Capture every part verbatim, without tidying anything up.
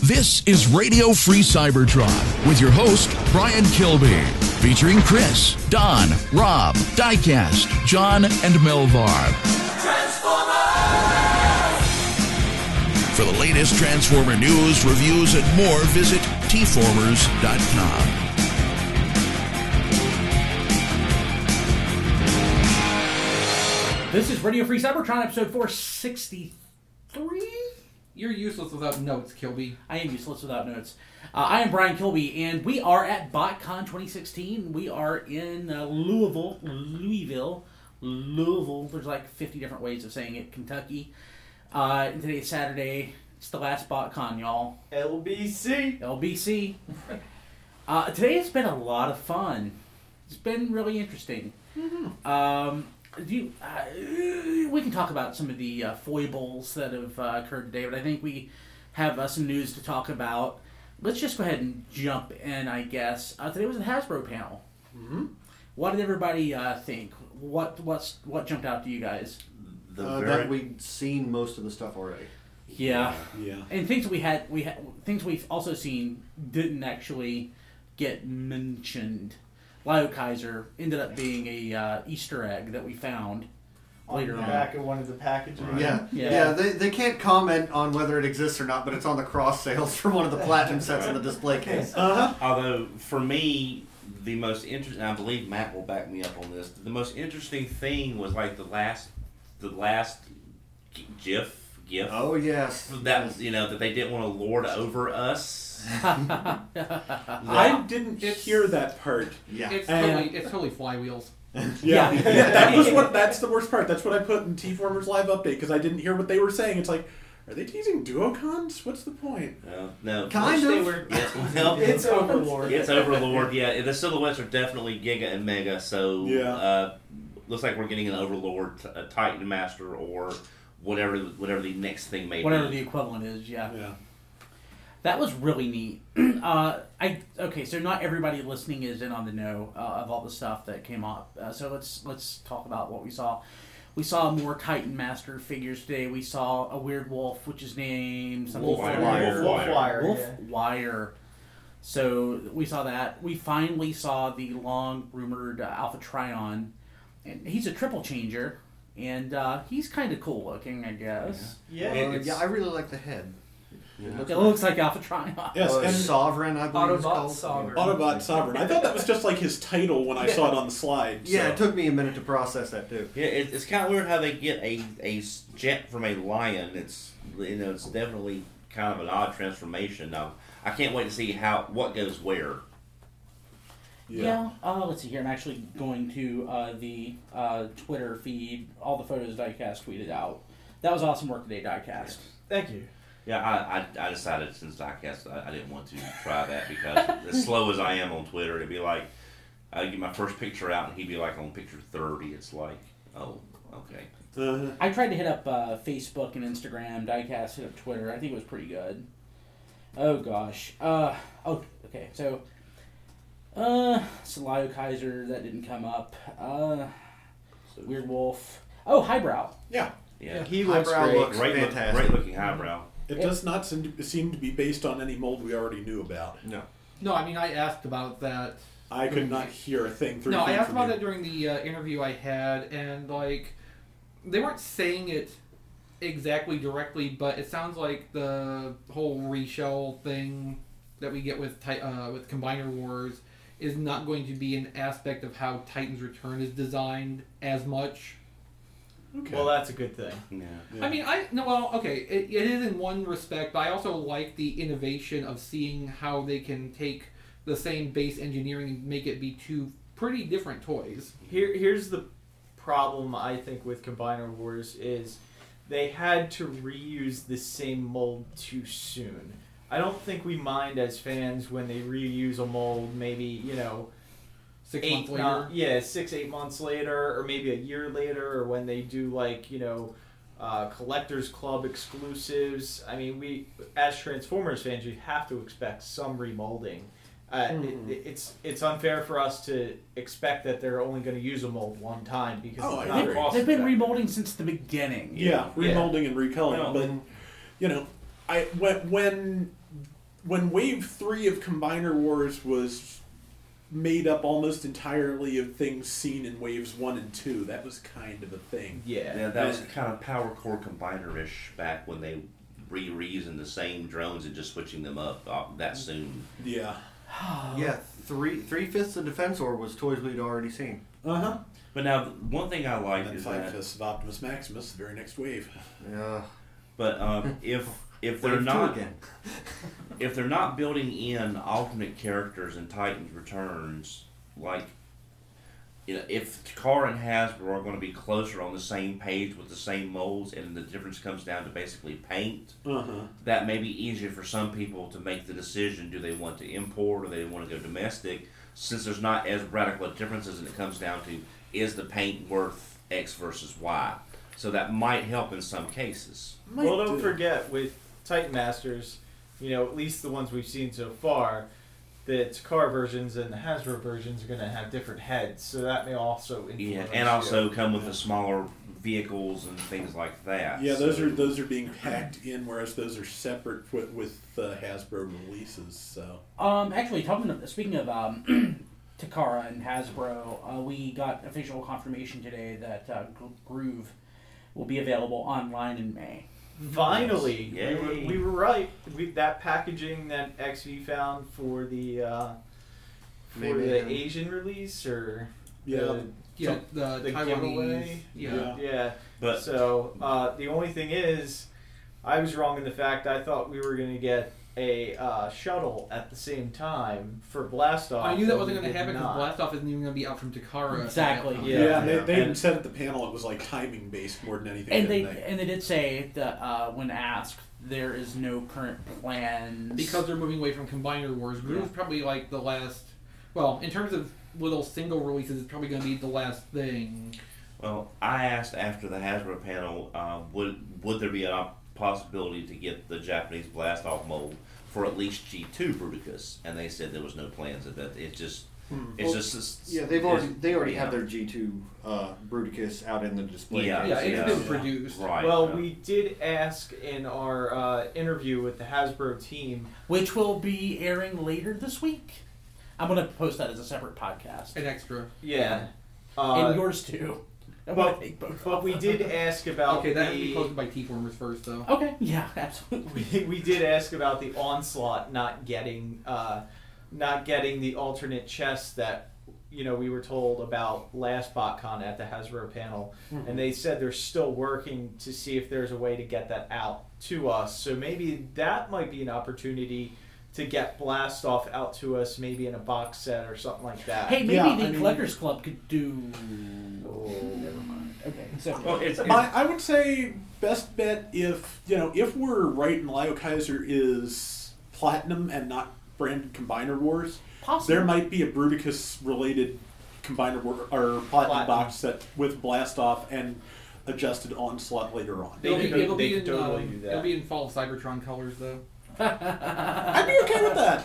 This is Radio Free Cybertron with your host, Brian Kilby, featuring Chris, Don, Rob, Diecast, John, and Melvar. For the latest Transformer news, reviews, and more, visit T formers dot com. This is Radio Free Cybertron, episode four sixty-three. You're useless without notes, Kilby. I am useless without notes. Uh, I am Brian Kilby, and we are at BotCon twenty sixteen. We are in uh, Louisville, Louisville, Louisville. There's like fifty different ways of saying it. Kentucky. Uh, and today is Saturday. It's the last BotCon, y'all. L B C. L B C. uh, today has been a lot of fun. It's been really interesting. Mm-hmm. Um, do you, uh, we can talk about some of the uh, foibles that have uh, occurred today, but I think we have uh, some news to talk about. Let's just go ahead and jump in, I guess. Uh, today was the Hasbro panel. Mm-hmm. What did everybody uh, think? What what's what jumped out to you guys? The Uh, very... That we'd seen most of the stuff already. Yeah, yeah, and things we had we had things we've also seen didn't actually get mentioned. Lyle Kaiser ended up being a uh, Easter egg that we found on later the on. back of one of the packages. Yeah, Yeah. yeah. they, they can't comment on whether it exists or not, but it's on the cross sales for one of the platinum sets in the display case. uh-huh. Although, for me, the most interesting, I believe Matt will back me up on this, the most interesting thing was like the last, the last GIF, GIF. Oh, yes. That was, you know, that they didn't want to lord over us. I didn't It's- hear that part. Yeah. It's And- totally, it's totally flywheels. Yeah, yeah, that was what. That's the worst part. That's what I put in T-Formers live update because I didn't hear what they were saying. It's like, are they teasing Duocons? What's the point? No, no. Kind They of. were- Yeah, well, It's Overlord. It's Overlord, yeah. The silhouettes are definitely Giga and Mega, so Yeah. uh, looks like we're getting an Overlord, a Titan Master, or whatever whatever the next thing may Whatever be. the equivalent is, yeah. Yeah. That was really neat. uh, I okay, so not everybody listening is in on the know uh, of all the stuff that came up. Uh, so let's let's talk about what we saw. We saw more Titan Master figures today. We saw a weird wolf, which is named something. Wolf Wire. Wire. Wolf Wire. Wolf yeah. Wire. So we saw that. We finally saw the long rumored uh, Alpha Trion, and he's a triple changer, and uh, he's kind of cool looking, I guess. Yeah. It- Uh, it's- yeah, I really like the head. Yeah. It looks It looks like Alpha Trion. Yes, uh, and Sovereign, I believe it's Autobot called. Sovereign. Autobot Sovereign. I thought that was just like his title when I saw it on the slide. Yeah, so. it took me a minute to process that too. Yeah, it, it's kind of weird how they get a, a jet from a lion. It's you know it's definitely kind of an odd transformation. Now I can't wait to see how what goes where. Yeah. Yeah, uh, let's see here. I'm actually going to uh, the uh, Twitter feed, all the photos Diecast tweeted out. That was awesome work today, Diecast. Thank you. Yeah, I, I, I decided since Diecast I, I didn't want to try that because as slow as I am on Twitter, it'd be like I'd get my first picture out and he'd be like on picture thirty. It's like, oh, okay. Uh-huh. I tried to hit up uh, Facebook and Instagram. Diecast hit up Twitter. I think it was pretty good. Oh, gosh. Uh, oh, okay. So, uh, Salio Kaiser, that didn't come up. Uh, Weird Wolf. Oh, Highbrow. Yeah. Yeah, He looks Highbrow great. looks great, look, fantastic. great looking eyebrow. It does not seem to, seem to be based on any mold we already knew about. No. No, I mean, I asked about that. I could not hear a thing through. No, I asked about that during the uh, interview I had, and, like, they weren't saying it exactly directly, but it sounds like the whole reshell thing that we get with Ti- uh, with Combiner Wars is not going to be an aspect of how Titan's Return is designed as much. Okay. Well, that's a good thing. Yeah. Yeah. I mean, I no, well, okay, it, it is in one respect, but I also like the innovation of seeing how they can take the same base engineering and make it be two pretty different toys. Here, here's the problem I think with Combiner Wars is they had to reuse the same mold too soon. I don't think we mind as fans when they reuse a mold, maybe you know. Six eight, months later. not- yeah, six, eight months later, or maybe a year later, or when they do like, you know, uh, Collectors Club exclusives. I mean, we, as Transformers fans, you have to expect some remolding. Uh, Mhm. it, it's it's unfair for us to expect that they're only going to use a mold one time because Oh, it's I not agree. cost They've been effective. remolding since the beginning. Yeah, remolding and recoloring. Well, but you know, I when when when Wave three of Combiner Wars was made up almost entirely of things seen in Waves one and two, that was kind of a thing. Yeah. Yeah, that was kind of Power Core Combiner-ish back when they were reusing the same drones and just switching them up uh, that soon. Yeah. Yeah, three three fifths of Defense Orb was toys we'd already seen. Uh-huh. But now, one thing I like And then is five that, fifths of Optimus Maximus, the very next wave. Yeah. but um, if if they're Wave two not again. if they're not building in alternate characters in Titans Returns, like, you know, if Takara and Hasbro are going to be closer on the same page with the same molds, and the difference comes down to basically paint, Uh-huh. that may be easier for some people to make the decision: do they want to import or they want to go domestic? Since there's not as radical a differences, and it comes down to is the paint worth X versus Y. So that might help in some cases. Might Well, don't do. forget, with Titan Masters, you know, at least the ones we've seen so far, the Takara versions and the Hasbro versions are going to have different heads, so that may also influence. Yeah, and also come with the smaller vehicles and things like that. Yeah, those So- are those are being packed in, whereas those are separate with, with the Hasbro releases. So Um, actually, talking of, speaking of um, Takara and Hasbro, uh, we got official confirmation today that uh, Gro- Groove will be available online in May. Finally, Yay. we, were, we were right. We, that packaging that X V found for the uh, for Maybe, the um, Asian release, or yeah, the, Yeah, the, the Taiwanese. giveaway. Yeah. Yeah. yeah. But So uh, the only thing is, I was wrong in the fact I thought we were going to get a uh, shuttle at the same time for Blastoff. I knew that and wasn't we going to did happen because not. Blastoff isn't even going to be out from Takara. Exactly, at that Yeah. time. yeah. They, yeah. they even And- said at the panel it was like timing based more than anything. And they didn't they? and they did say that uh, when asked, there is no current plans Because they're moving away from Combiner Wars. Groove's Yeah. probably like the last. Well, in terms of little single releases, it's probably going to be the last thing. well, I asked after the Hasbro panel, uh, would would there be a possibility to get the Japanese Blastoff mold for at least G two Bruticus? And they said there was no plans of that. It's just, it's Well, just, it's, Yeah, they've already it's- they already yeah. have their G two uh, Bruticus out in the display. Yeah, Yeah, case. it's yeah. been produced. Right. Well, uh, we did ask in our uh, interview with the Hasbro team. which will be airing later this week. I'm going to post that as a separate podcast. An extra. Yeah. Uh, and yours too. I'm but- gonna take both but off. we did ask about Okay, that has to be the. posted by T-Formers first, though. Okay, yeah, absolutely. We, we did ask about the Onslaught not getting uh, not getting the alternate chest that you know we were told about last BotCon at the Hasbro panel, Mm-hmm. and they said they're still working to see if there's a way to get that out to us. So maybe that might be an opportunity to get Blastoff out to us, maybe in a box set or something like that. Hey, maybe Yeah, the I mean- Collectors Club could do. Oh, never mind. Okay, so well, it's, it's I, I would say best bet if you know if we're right and Lio Kaiser is platinum and not branded Combiner Wars, possible. there might be a Bruticus related Combiner War or platinum, Platinum. box set with Blastoff and adjusted Onslaught later on. They It'll be, could- it'll they be in, could totally um, do that. It'll be in fall of Cybertron colors, though. I'd be okay with that.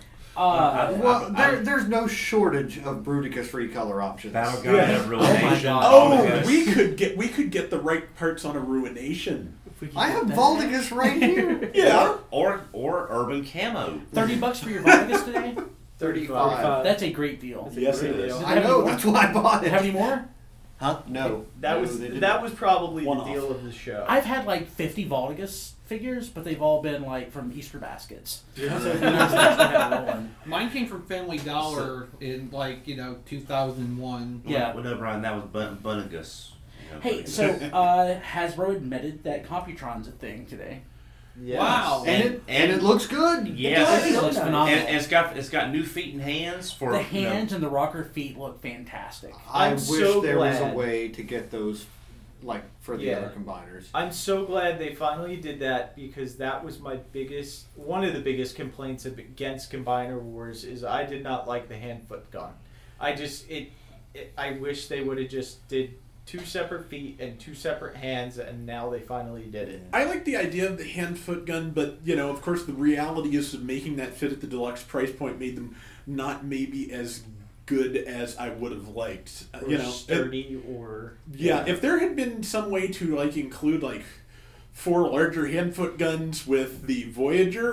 uh, Well, there, there's no shortage of Bruticus free color options. Battleground Yeah. have Ruination. God. Oh, Omega. we could get we could get the right parts on a Ruination. if we could I get have that. Voldigus right here. Yeah. Or or Urban Camo. Thirty bucks for your Voldigus today? thirty-five. That's a great deal. Yes, it is. Does it I have know. any more? That's why I bought Do you it. have any more? Huh? No. That No, was they didn't. that was probably One the off. deal of the show. I've had like fifty Voldigus figures, but they've all been like from Easter baskets. Yeah. So who knows if that's gonna have a one. Mine came from Family Dollar in, like, you know, two thousand one. Yeah. Well, no, Brian, that was Bun- Bunnigus. You know, Hey, Bunnigus. so uh, Hasbro admitted that Computron's a thing today. Yes. Wow. And, it and it looks good. Yes. It looks phenomenal. And, and it's got it's got new feet and hands for The you know, hands and the rocker feet look fantastic. I I'm wish so there was a glad. way to get those, like for the Yeah. other combiners. I'm so glad they finally did that because that was my biggest, one of the biggest complaints against Combiner Wars is I did not like the hand foot gun. I just it, it I wish they would have just did two separate feet and two separate hands, and now they finally did it. I like the idea of the hand foot gun, but you know, of course, the reality is that making that fit at the deluxe price point made them not maybe as good as I would have liked. Uh, Or you know, sturdy or yeah, if there had been some way to like include like four larger hand foot guns with the Voyager,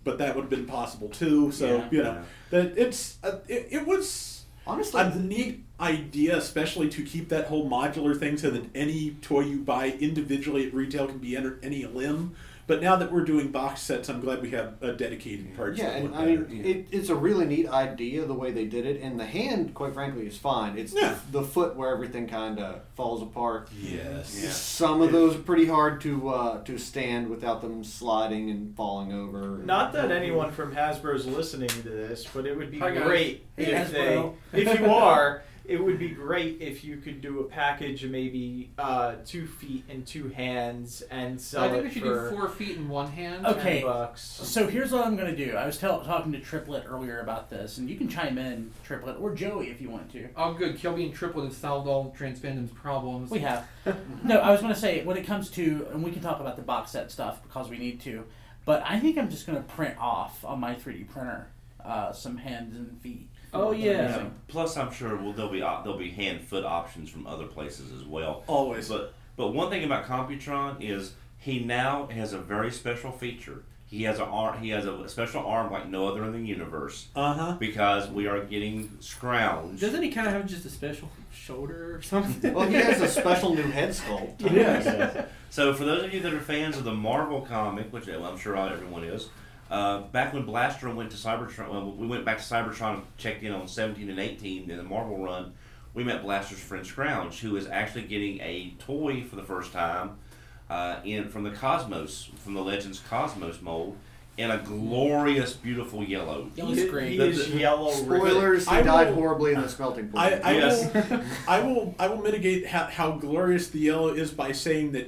but that would have been possible too. So Yeah. you know that it's uh, it, it was Honestly, a neat idea, especially to keep that whole modular thing so that any toy you buy individually at retail can be entered any limb. But now that we're doing box sets, I'm glad we have a dedicated parts. yeah, that and look I mean, better. it, it's a really neat idea the way they did it, and the hand, quite frankly, is fine. It's Yeah. the, the foot where everything kind of falls apart. Yes. Yeah. Some of those are pretty hard to uh, to stand without them sliding and falling over. Not that anyone from Hasbro's listening to this, but it would be Hi, guys. great Hey, if Hasbro. they, if you are, it would be great if you could do a package of maybe uh, two feet and two hands and sell I think it we should for do four feet in one hand. Okay. ten bucks. So here's what I'm going to do. I was tell, talking to Triplet earlier about this, and you can chime in, Triplet, or Joey if you want to. Oh, good. Kilby and Triplet have solved all Transfandom's problems. We have. No, I was going to say, when it comes to, and we can talk about the box set stuff because we need to, but I think I'm just going to print off on my three D printer uh, some hands and feet. Oh, that I'm yeah. using. Plus, I'm sure well, there'll be op- there'll be hand foot options from other places as well. Always. But but one thing about Computron is he now has a very special feature. He has a arm. He has a special arm like no other in the universe Uh huh. because we are getting scrounged. Doesn't he kind of have just a special shoulder or something? Well, he has a special new head sculpt. Yes. So for those of you that are fans of the Marvel comic, which I'm sure everyone is, uh, back when Blaster went to Cybertron, well, we went back to Cybertron and checked in on seventeen and eighteen in the Marvel run. We met Blaster's friend Scrounge, who is actually getting a toy for the first time uh, in from the Cosmos, from the Legends Cosmos mold, in a glorious, beautiful yellow. It looks He, great. he The- is the- yellow. Spoilers: he I died will- horribly in the smelting pool. I, I Yes. will, I will, I will mitigate how, how glorious the yellow is by saying that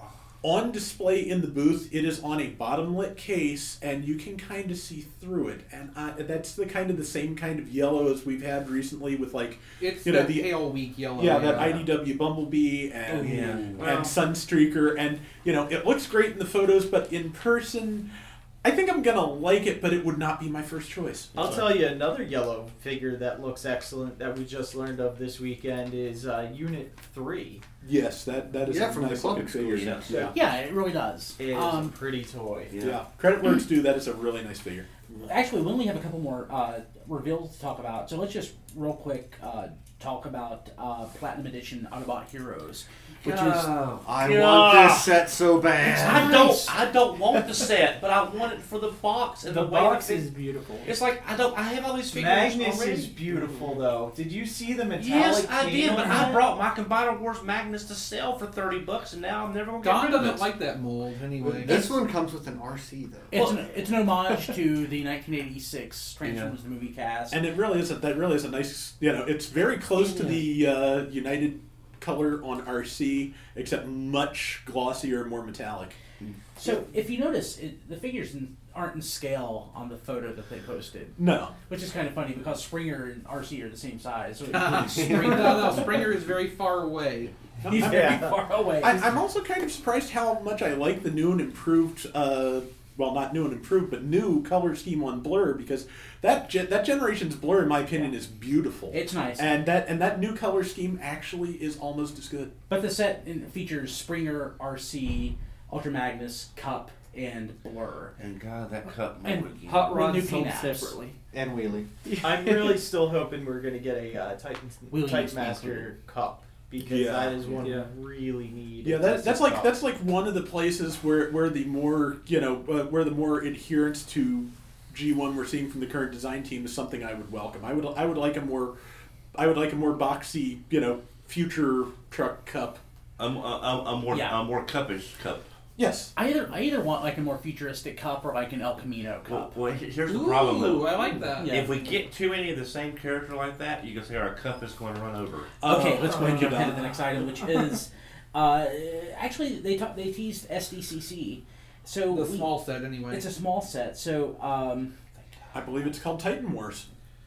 on display in the booth, it is on a bottom-lit case, and you can kind of see through it. And I, that's the kind of the same kind of yellow as we've had recently with like, It's you know, that the pale weak yellow. yeah, that I D W Bumblebee and Oh, yeah. and Wow. Sunstreaker, and you know, it looks great in the photos, but in person, I think I'm gonna like it, but it would not be my first choice. I'll tell you another yellow figure that looks excellent that we just learned of this weekend is uh, Unit three. Yes, that that is Yeah, a from the nice looking Cloak figure. School, yes. Yeah. Yeah, it really does. It is Um, a pretty toy. Yeah. Creditworks do that is a really nice figure. Actually, we only have a couple more uh, reveals to talk about, so let's just real quick uh, talk about uh, Platinum Edition Autobot Heroes, which is I Yeah. want this set so bad. I don't. I don't want the set, but I want it for the box and The the, way box that it- is beautiful. It's like I don't. I have all these figures Magnus already. is beautiful though. Did you see the metallic? Yes, I paint did, on but that? I brought my Combiner Wars Magnus to sell for thirty bucks, and now I'm never gonna get Don rid of doesn't it. like that mold anyway. This one comes with an R C though. it's, Well- an, it's an homage to the nineteen eighty-six Transformers the movie cast. And it really is a, that really is a nice, you know, it's very close to the uh, United color on R C, except much glossier, more metallic. So if you notice, it, the figures in, aren't in scale on the photo that they posted, No. which is kind of funny because Springer and R C are the same size. So it no, includes Springer. no, Springer is very far away. He's very Yeah. far away. I, I'm also kind of surprised how much I like the new and improved, uh, well, not new and improved, but new color scheme on Blur, because that ge- that generation's Blur, in my opinion, is beautiful. It's nice. And that and that new color scheme actually is almost as good. But the set in, features Springer, R C, Ultra Magnus, Cup, and Blur. And God, that cup And mold again. Hot With rods new sold paint apps. separately. And Wheelie. I'm really still hoping we're gonna get a uh, Titan We'll use Titan these Master cup because Yeah. that is one Yeah. we really need. Yeah, a that, Tesla that's like cup. that's like one of the places where, where the more you know uh, where the more adherence to G one we're seeing from the current design team is something I would welcome. I would I would like a more I would like a more boxy, you know, future truck cup. a, a, a, a more Yeah. a more cuppish cup. Yes. I either I either want like a more futuristic cup or like an El Camino Well, cup. well, he- here's the Ooh, problem though. I like that. Yeah. If we get too many of the same character like that, you can say our cup is going to run over. Okay, Uh, let's go ahead and thank you, jump ahead to Don. the next item, which is uh, actually they ta- they teased S D C C. So The we- small set anyway. It's a small set, so um, I believe it's called Titan Wars.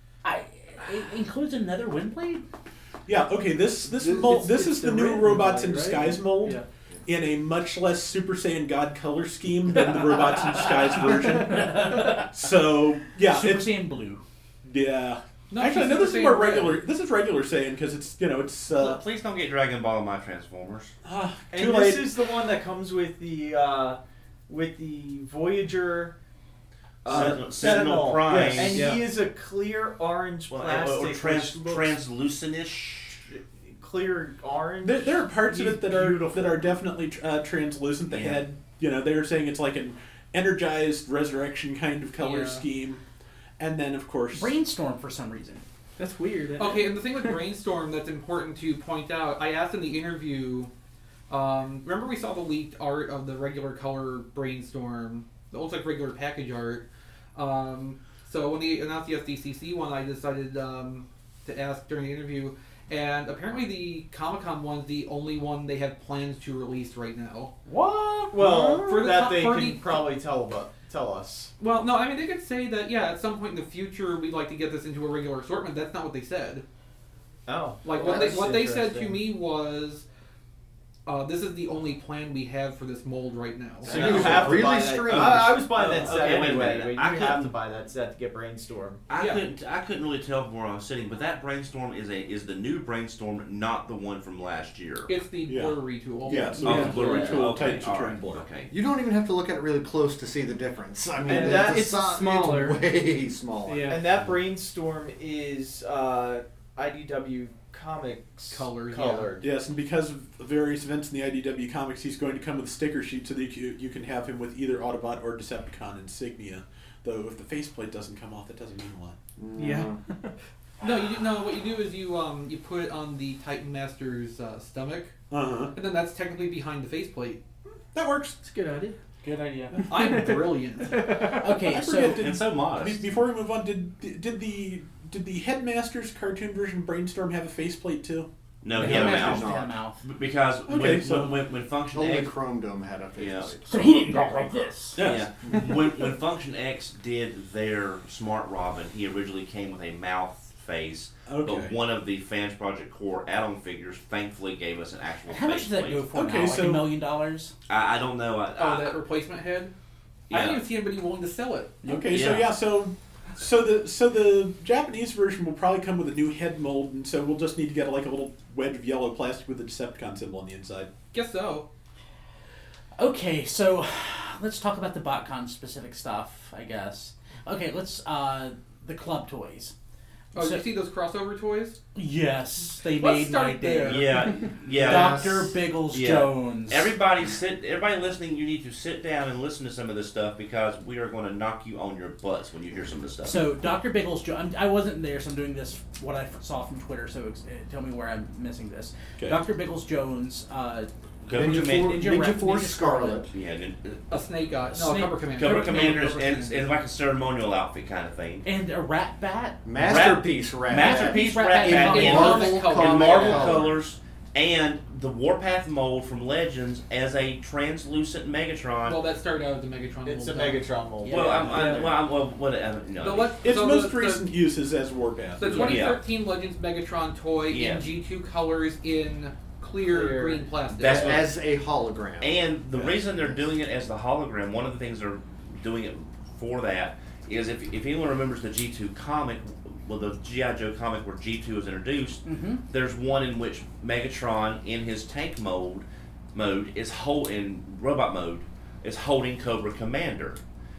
I it includes another Windblade. Yeah. Okay. This this It's- mold it's- this it's is the, the new red Robots one, in right? Disguise mold. Yeah. In a much less Super Saiyan God color scheme than the Robots in Disguise version. So yeah, Super it's Saiyan Blue. yeah. No, Actually, it's no. Super This is more Saiyan red. regular. This is regular Saiyan because it's you know it's uh, Please don't get Dragon Ball in my Transformers. ah, And too this late. is the one that comes with the uh, with the Voyager Uh, Sentinel, Sentinel Prime. yes. And Yeah. he is a clear orange Well, plastic, or trans, which looks translucent-ish. clear orange. There, there are parts of He's it that are beautiful. that are definitely uh, translucent. The Yeah. head, you know, they're saying it's like an energized resurrection kind of color Yeah. scheme, and then of course, Brainstorm for some reason. That's weird. isn't it? Okay, and the thing with Brainstorm that's important to point out, I asked in the interview, um, remember we saw the leaked art of the regular color Brainstorm, that looks like regular package art. Um, so when they announced the S D C C one, I decided um, to ask during the interview, and apparently the Comic-Con one's the only one they have plans to release right now. What? well, For the that top- they for can the- probably tell about, tell us. Well, no, I mean, they could say that, yeah, at some point in the future we'd like to get this into a regular assortment. That's not what they said. Oh, Like, well, what they, that's what they said to interesting. me was, uh, this is the only plan we have for this mold right now. So Yeah. you have to Really buy that. strange. I, I was buying Oh, that set okay, wait a anyway. minute. but you I have couldn't- to buy that set to get Brainstorm. I Yeah. couldn't. I couldn't really tell from where I was sitting, but that Brainstorm is a is the new Brainstorm, not the one from last year. It's the Yeah. blur retool. yeah, so Oh, yeah, the blur yeah. retool. Tool Okay, types of all turn right. blur. Okay. You don't even have to look at it really close to see the difference. I mean, And it's, that- a it's si- smaller. It's way smaller. Yeah. And that Brainstorm is uh, I D W Comics Colored, colored. Yes, and because of various events in the I D W comics, he's going to come with a sticker sheet so that you, you can have him with either Autobot or Decepticon insignia. Though if the faceplate doesn't come off, that doesn't mean a lot. Yeah. No, you no. What you do is you um you put it on the Titan Master's uh, stomach, Uh huh. and then that's technically behind the faceplate. That works. It's a good idea. Good idea. I'm brilliant. Okay, I so forget, did, And so be- modest. before we move on, did did the did the Headmasters cartoon version Brainstorm have a faceplate too? No, the he had a Headmasters mouth. had a mouth. B- Because Okay, when, so- when, when when Function Only X, Chrome Dome had a Yeah. faceplate. So he didn't talk like this. yeah, when when Function X did their Smart Robin, he originally came with a mouth face. Okay. But one of the Fans Project Core add-on figures thankfully gave us an actual How much does that go faceplate. for Okay, now? Like so- a million dollars? I, I don't know. I, Oh, I, that replacement head. I yeah. didn't even see anybody willing to sell it. Okay, so Yeah. yeah, so so the so the Japanese version will probably come with a new head mold, and so we'll just need to get like a little wedge of yellow plastic with a Decepticon symbol on the inside. Guess so. Okay, so let's talk about the BotCon specific stuff, I guess. Okay, let's, uh, the club toys. Oh, So- you see those crossover toys? Yes, they Let's made start my day. there. yeah, yeah. Doctor Biggles Yeah. Jones. Everybody sit. Everybody listening, you need to sit down and listen to some of this stuff because we are going to knock you on your butts when you hear some of this stuff. So, Doctor Biggles Jones, I wasn't there, so I'm doing this, what I saw from Twitter, so ex- uh, tell me where I'm missing this. Okay. Doctor Biggles Jones, uh, Cobra, Ninja, Command- Force, Ninja Ninja Rap- Force Ninja Scarlet. yeah, nin- A snake eye. No, Snake- Cobra Commander. Cobra Commanders, Cobra and, Commander. and like a ceremonial outfit kind of thing. and a Rat Bat. Masterpiece Rat. Masterpiece Rat Rat Bat Bat in in Marvel Marvel, color. in Marvel color. colors, and the Warpath mold from Legends as a translucent Megatron. Well, that started out as the Megatron. It's a mold. Megatron mold. well, I'm, I'm, Yeah. well, I'm, well, what, uh, no. The le- Its so most the, the- recent use is as Warpath. The twenty thirteen Legends Megatron toy Yeah. in G two colors in clear, Clear. green plastic. That's As, what- as a hologram. And the Yes. reason they're doing it as the hologram, one of the things they're doing it for that is if, if anyone remembers the G two comic, well, the G I. Joe comic where G two was introduced, Mm-hmm. there's one in which Megatron in his tank mode mode is hold in robot mode is holding Cobra Commander.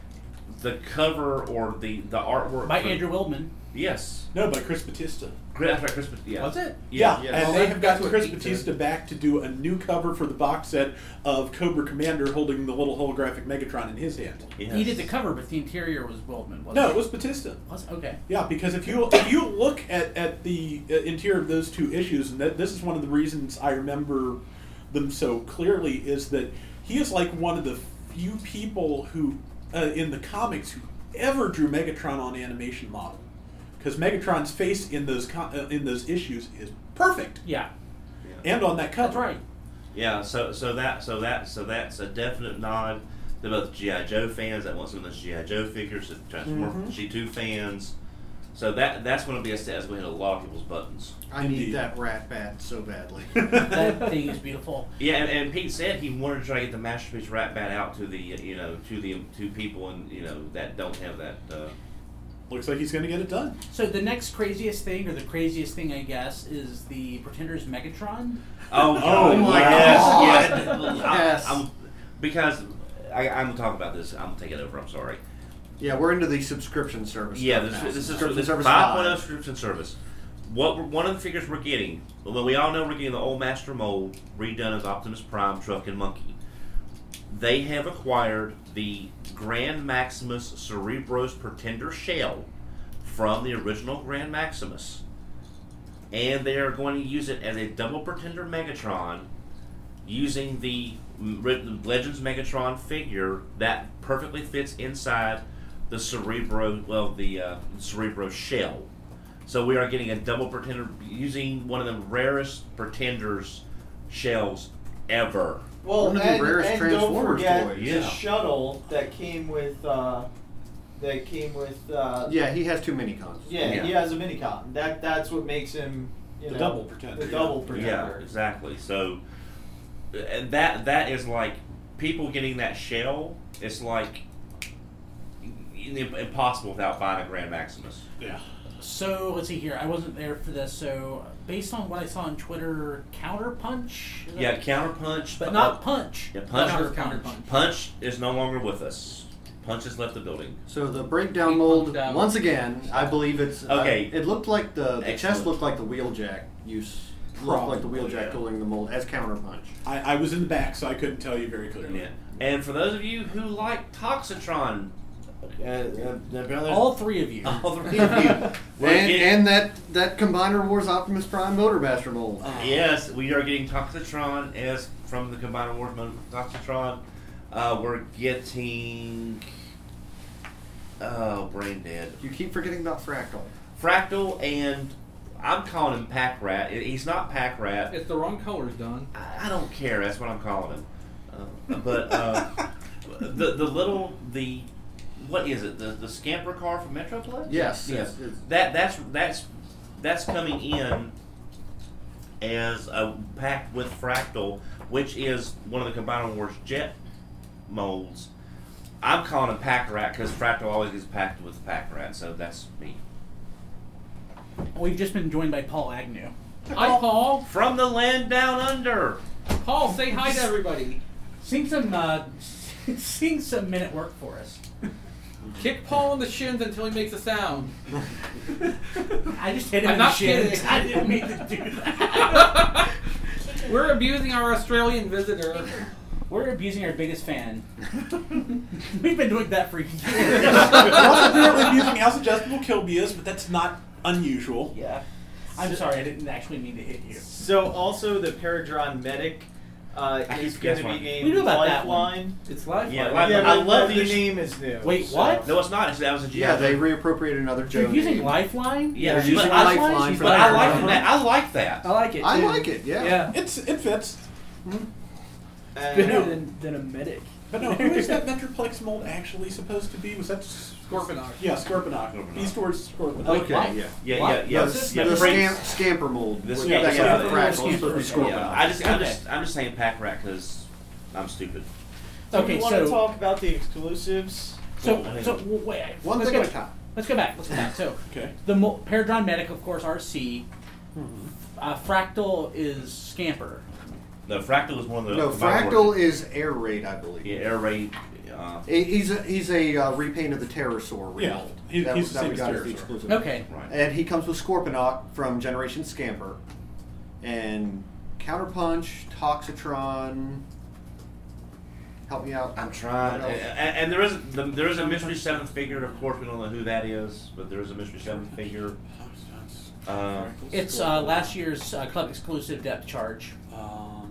The cover or the the artwork By for- Andrew Wildman. Yes, No, by Chris Batista. Great, that's right, Chris. Bat- Yeah, Was it? Yeah, Yes. and Well, they that- have that's gotten what Chris Pete Batista said. back to do a new cover for the box set of Cobra Commander holding the little holographic Megatron in his hand. yes. He did the cover, but the interior was Wildman, wasn't No, it? it was Batista. Was okay. Yeah, because if you if you look at, at the uh, interior of those two issues, and that, this is one of the reasons I remember them so clearly, is that he is like one of the few people who uh, in the comics who ever drew Megatron on animation model, because Megatron's face in those co- uh, in those issues is perfect, Yeah, and on that cover. that's right. Yeah, so so that so that so that's a definite nod to both G I. Joe fans that want some of those G I. Joe figures, to Transform Mhm. G two fans. So that that's going to be a stat we hit a lot of people's buttons. I Indeed. need that Rat Bat so badly. That thing is beautiful. Yeah, and, and Pete said he wanted to try to get the Masterpiece Rat Bat out to the you know to the to people and you know that don't have that. Uh, Looks like he's going to get it done. So the next craziest thing, or the craziest thing, I guess, is the Pretenders Megatron. oh, Oh my yes, God. yes, Yes. I'm, I'm, because I, I'm gonna talk about this. I'm gonna take it over. I'm sorry. Yeah, we're into the subscription service. Yeah, stuff this, now. this is subscription this service five point oh five. subscription service. What we're- one of the figures we're getting? Well, we all know we're getting the old Master Mold redone as Optimus Prime, Truck, and Monkey. They have acquired the Grand Maximus Cerebros Pretender shell from the original Grand Maximus, and they are going to use it as a double Pretender Megatron, using the Legends Megatron figure that perfectly fits inside the Cerebro, well, the uh, Cerebro shell. So we are getting a double Pretender using one of the rarest Pretenders shells ever. Well, One of the and, rarest and don't Transformers forget toys. the Yeah. shuttle that came with uh, that came with uh, Yeah, he has two mini-cons. yeah, Yeah. he has a minicon. That that's what makes him you The know, double Pretender, The yeah. double Yeah, pretender. exactly. So and that that is like people getting that shell. It's like impossible without buying a Grand Maximus. Yeah. So let's see here. I wasn't there for this. So based on what I saw on Twitter, Counterpunch. Is that- Yeah, Counterpunch, but uh, not Punch. Yeah, Punch. Counterpunch. Counterpunch. Punch is no longer with us. Punch has left the building. So the breakdown Eight mold, pumped out. once again, I believe it's Okay. Uh, it looked like the, the chest Excellent. looked like the wheeljack use. Looked like the Probably, wheeljack yeah. tooling the mold as counterpunch. I, I was in the back, so I couldn't tell you very clearly. Yeah. And for those of you who like Toxitron, uh, uh, there's- All three of you. all three of you, we're And, getting- and that that Combiner Wars Optimus Prime Motormaster mold. yes, we are getting Toxitron as from the Combiner Wars Mo- Toxitron. Uh, we're getting oh, brain dead. You keep forgetting about Fractal. Fractal, and I'm calling him Pack Rat. He's not Pack Rat. It's the wrong colors, Don. I I don't care. That's what I'm calling him. Uh, but uh, the the little the what is it? The the scamper car from Metroplex? Yes, Yes. it's- it's- That that's that's that's coming in as a pack with Fractal, which is one of the Combiner Wars jet molds. I'm calling him Pack Rat because Fractal always gets packed with Pack Rat, so that's me. We've just been joined by Paul Agnew. Hi, Paul. From the land down under. Paul, say hi to everybody. Seeing some, uh, seeing some minute work for us. Kick Paul in the shins until he makes a sound. I just hit him I'm in the not shins. kidding. I didn't mean to do that. We're abusing our Australian visitor. We're abusing our biggest fan. We've been doing that for years. We're also apparently using House Adjustable Kilbias, but that's not unusual. Yeah. I'm sorry, I didn't actually mean to hit you. So also the Paradron Medic uh, I is keep going to guessing. be We named knew about that one. Lifeline. It's live. Yeah, Live. Lifeline. Yeah, I but love the this- name is new. Wait, so- what? No, it's not. It's, that was a G I Yeah, they Joe. reappropriated another Joe. You're using name. Lifeline? Yeah, They're but using I- Lifeline for But I like Paradron. that. I like that. I like it. I too. like it. Yeah. Yeah. It's it fits. And- Better than, than a medic. But no, who is that Metroplex mold actually supposed to be? Was that Scorponok. Yeah, Scorponok. Scorponok. Beast Wars Scorponok. Okay. What? Yeah. Yeah, What? yeah, yeah. the this- the yeah, scam, Prince- scamper mold. This- With- yeah, that's yeah, like yeah. Fractal. It's supposed to be Scamper. Scorponok. Yeah, I just, I'm Okay. just, I'm just saying Pack Rat because I'm stupid. Do Okay, we want so to talk about the exclusives? so Well, so w- wait. One let's thing go, at a time. Let's go back. Let's go back. So Okay. the Mo- Paradron Medic, of course, R C. Uh, Fractal is Scamper. No, Fractal is one of the. No, Combiner Fractal Wars- is Air Raid, I believe. Yeah, Air Raid. Uh, He- He's a, he's a uh, repaint of the Terrorsaur. Yeah, remold. he- that, he's was- the that same we as got as the Terrorsaur. exclusive. Okay. right. And he comes with Scorponok from Generation Scamper, and Counterpunch, Toxitron. Help me out. I'm trying, What and, else? and there is the, there is a mystery seventh figure. Of course, we don't know who that is, but there is a mystery seventh figure. Uh, It's uh, last year's uh, club exclusive depth charge. Um,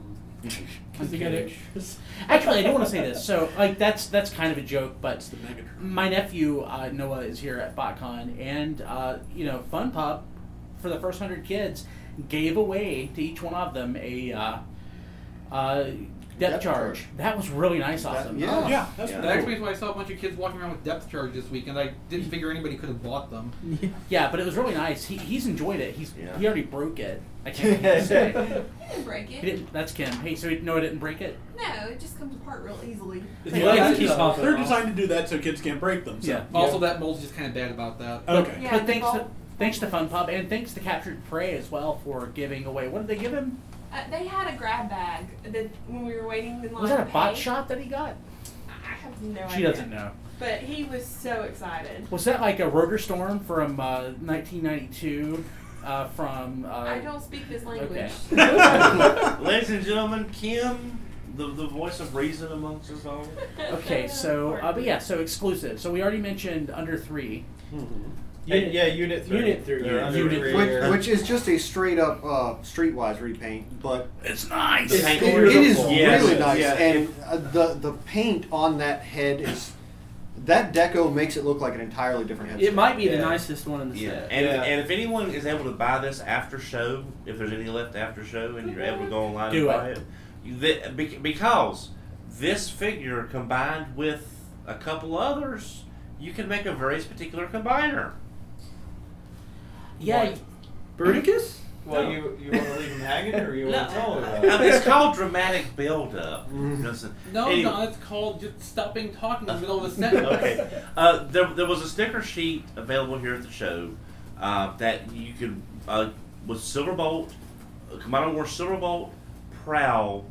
Okay. Actually, I do want to say this. So, like, that's that's kind of a joke, but it's the Megatron. my nephew uh, Noah is here at BotCon, and uh, you know, Fun Pop for the first hundred kids gave away to each one of them a uh, uh, depth, Depth charge. charge. That was really nice off That- them. yeah. Yeah, that's Yeah. That pretty explains cool. why I saw a bunch of kids walking around with depth charge this week, and I didn't figure anybody could have bought them. Yeah, but it was really nice. He he's enjoyed it. He's Yeah. he already broke it. I can't say. I didn't break He it. didn't, that's Kim. Hey, so Noah didn't break it. No, it just comes apart real easily. Yeah, that's keep just- off They're designed to do that so kids can't break them. So. Yeah. Also, that mold's just kind of bad about that. Okay. Yeah, But thanks to, well- thanks to Fun Pub and thanks to Captured Prey as well for giving away. What did they give him? Uh, they had a grab bag that when we were waiting in line Was that a to bot pay. shot that he got? have no She idea. doesn't know. But he was so excited. Was that like a Rotor Storm from uh, nineteen ninety-two? Uh, from uh, I don't speak this language. Okay. Ladies and gentlemen, Kim, the the voice of reason amongst us all. Okay, so uh, but yeah, so exclusive. So we already mentioned under three. Mm-hmm. Unit, yeah, Unit three. Unit three. They're Yeah, under Unit three. three. Which, which is just a straight up uh, streetwise repaint, but It's nice. it's, paint it, is it is beautiful. Yes. really nice, Yeah. and uh, the the paint on that head is that deco makes it look like an entirely different head. It might be the Yeah. nicest one in the Yeah, set. and Yeah. and if anyone is able to buy this after show, if there's any left after show, and you're able to go online Do and buy it. it, you, th- bec- because this figure combined with a couple others, you can make a very particular combiner. Yeah, What? Bruticus? Well, No. you you want to leave him hanging, or you No, want to tell him I about mean, it? it's called dramatic build-up. Mhm. You know, so- No, anyway. no, it's called just stopping talking in the middle of a sentence. Okay. Uh, there, there was a sticker sheet available here at the show uh, that you could, uh, with Silverbolt, uh, Commodore War Silverbolt, Prowl,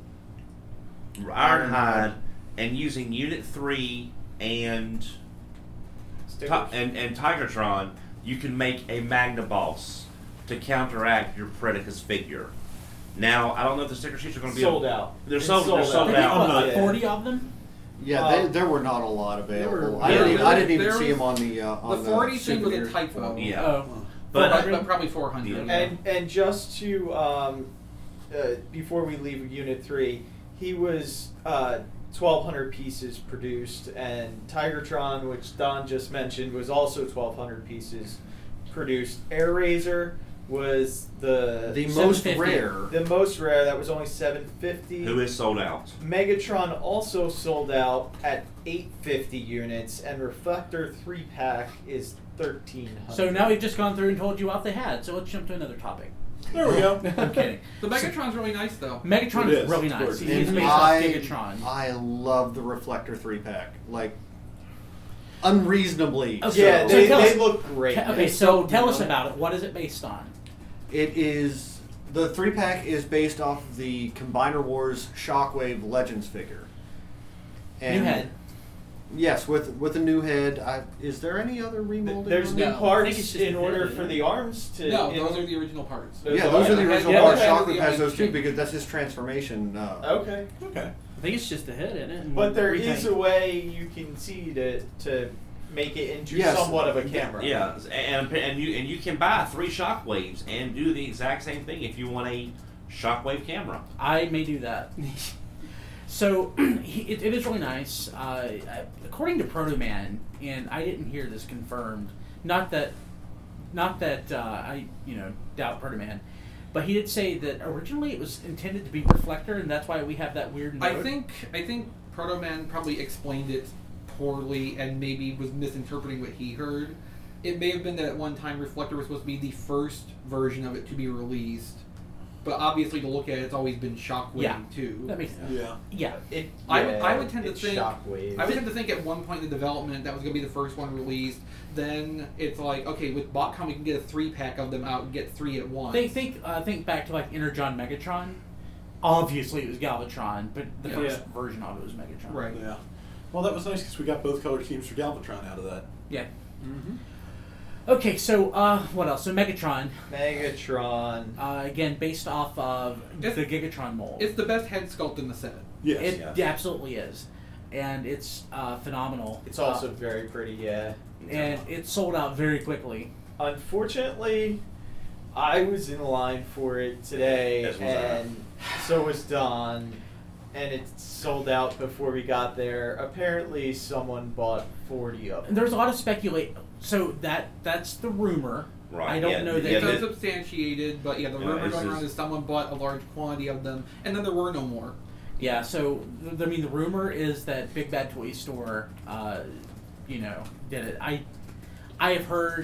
Ironhide, and using Unit three and, Stickers. Ti- and and Tigertron, you can make a Magna Boss to counteract your Predicus figure. Now, I don't know if the sticker sheets are going to be Sold out. They're It's sold. They're sold sold I out. think, out. what, Yeah. forty of them. Yeah, Uh, they, there were not a lot available. were- I there- didn't, there I was- didn't even there see was- them on the uh, The on forty the thing was a souvenir. typo. Yeah. Oh, But- But, but probably four hundred. Yeah. And and just to um, uh, before we leave Unit three, he was uh, twelve hundred pieces produced, and Tigertron, which Don just mentioned, was also twelve hundred pieces produced. Air Razor was the The most seven fifty. rare. the most rare. That was only seven fifty. Who is sold out? Megatron also sold out at eight fifty units, and Reflector three pack is thirteen hundred. So now we've just gone through and told you what they had. So let's jump to another topic. There we go. I'm kidding. The Megatron's really nice though. Megatron It is is, really of nice. course. He's And based off I, Gigatron. I love the Reflector three pack. Like, unreasonably. Okay. so. yeah, So they, tell they us- look great. Te- okay, so tell us about it. What is it based on? It is the three pack is based off of the Combiner Wars Shockwave Legends figure. New head. Yes, with with a new head. I, is there any other remolding? There's on new that? No, I parts think it's just in the order head, for yeah. the arms to. No, in- those are the original parts. Those Yeah, are- those are the yeah, original yeah, parts. okay. Shockwave Yeah, has those too yeah. because that's his transformation. Uh, Okay, Okay. I think it's just the head in it. and but there repaint. is a way you can see to to make it into Yes. somewhat of a camera. Yeah, and and you and you can buy three shockwaves and do the exact same thing if you want a shockwave camera. I may do that. So he, it, it is really nice. Uh, according to Proto Man, and I didn't hear this confirmed. Not that, not that uh, I you know doubt Proto Man, but he did say that originally it was intended to be Reflector, and that's why we have that weird note. I think I think Proto Man probably explained it poorly and maybe was misinterpreting what he heard. It may have been that at one time Reflector was supposed to be the first version of it to be released, but obviously to look at it, it's always been Shockwave Yeah. too. that makes sense. Yeah. Yeah. It, I would- yeah, I would tend to it's think- Shockwave. I would tend to think at one point in the development that was going to be the first one released. Then it's like, okay, with BotCon we can get a three pack of them out and get three at once. Think think uh, think back to like Energon Megatron. Obviously it was Galvatron, but the Yeah. first version of it was Megatron. Right. Yeah. Well, that was nice because we got both color schemes for Galvatron out of that. Yeah. Mm-hmm. Okay, so uh, what else? So Megatron, Megatron. uh, again based off of It's- the Gigatron mold. It's the best head sculpt in the set. Yes. It yes. absolutely is, and it's uh, phenomenal. It's also Uh, very pretty, yeah. and it sold out very quickly. Unfortunately, I was in line for it today, As was I. and so was Don, and it sold out before we got there. Apparently, someone bought forty of And them. there's a lot of speculate. So that that's the rumor. Right, I don't yeah, know that. yeah, It's the- unsubstantiated, but yeah, the Yeah, rumor it's going just- around is someone bought a large quantity of them, and then there were no more. Yeah, so th- I mean, the rumor is that Big Bad Toy Store, uh, you know, did it. I, I have heard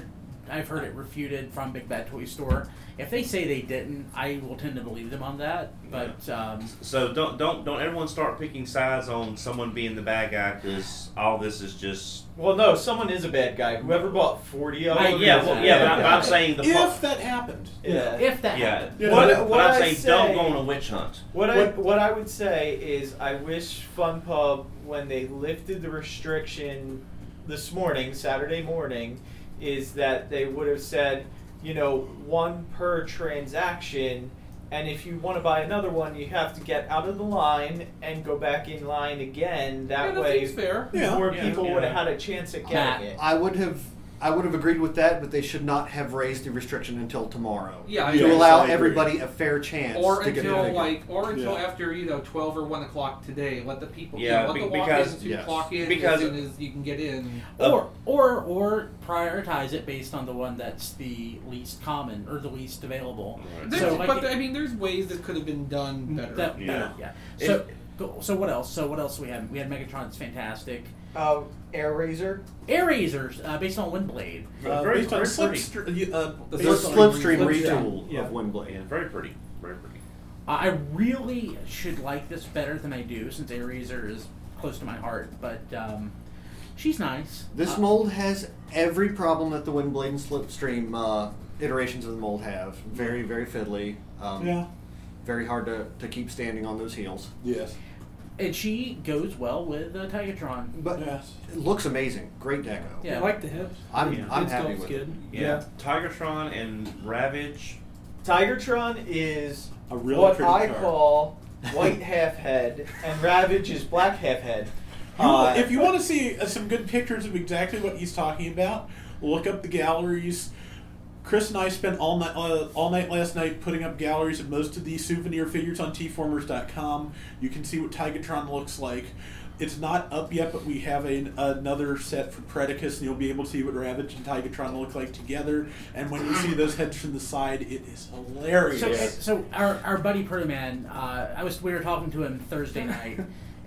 I've heard it refuted from Big Bad Toy Store. If they say they didn't, I will tend to believe them on that. But um, So don't don't don't everyone start picking sides on someone being the bad guy, because all this is just. Well, no, someone is a bad guy. Whoever bought forty of I, them. yeah, is well, a yeah, bad but, I'm, but guy. I'm saying the. If that happened. Yeah. if that Yeah, happened. Yeah. but, What- but what I'm I saying say- don't go on a witch hunt. What I What- what I would say is I wish Fun Pub, when they lifted the restriction this morning, Saturday morning, is that they would have said, you know, one per transaction, and if you want to buy another one, you have to get out of the line and go back in line again. That Yeah, that way, seems fair. Yeah. more Yeah, people yeah. would have had a chance at Matt, getting it. I would have I would have agreed with that, but they should not have raised the restriction until tomorrow. Yeah, I to agree. allow I agree. everybody a fair chance Or to get until it. like, or until Yeah. after you know twelve or one o'clock today. Let the people, Yeah, you know, be- let the because- walk-ins to yes. clock in Because- as soon as you can get in. Or, or or prioritize it based on the one that's the least common or the least available. There's, So, like, but it- I mean, there's ways that could have been done better. That, Yeah. better, yeah. It- So, go- so what else? So what else do we have? We had Megatron's fantastic. Uh, Air Razor. Air Razors, uh, based on Windblade. Uh, Very- based on very pretty. slipstream, uh, The The based on- slipstream Slipstream. retool Yeah. of Windblade. Yeah, very pretty, very pretty. I really should like this better than I do, since Air Razor is close to my heart. But um, she's nice. This Uh, mold has every problem that the Windblade and Slipstream uh, iterations of the mold have. Very, very fiddly. Um, Yeah. Very hard to, to keep standing on those heels. Yes. and she goes well with uh, Tigatron. But Yes. it looks amazing. Great deco. Yeah. I like the hips. I'm, Yeah. I'm Head happy sculpt's with good. it. Yeah. Tigertron and Ravage. Tigertron is A really what pretty I car. call white half head, and Ravage is black half head. You- Uh, if you want to see uh, some good pictures of exactly what he's talking about, look up the galleries. Chris and I spent all night uh, all night last night putting up galleries of most of these souvenir figures on T formers dot com. You can see what Tigatron looks like. It's not up yet, but we have a, another set for Predicus, and you'll be able to see what Ravage and Tigatron look like together. And when you see those heads from the side, it is hilarious. So, so our, our buddy Protoman, uh, I was we were talking to him Thursday night,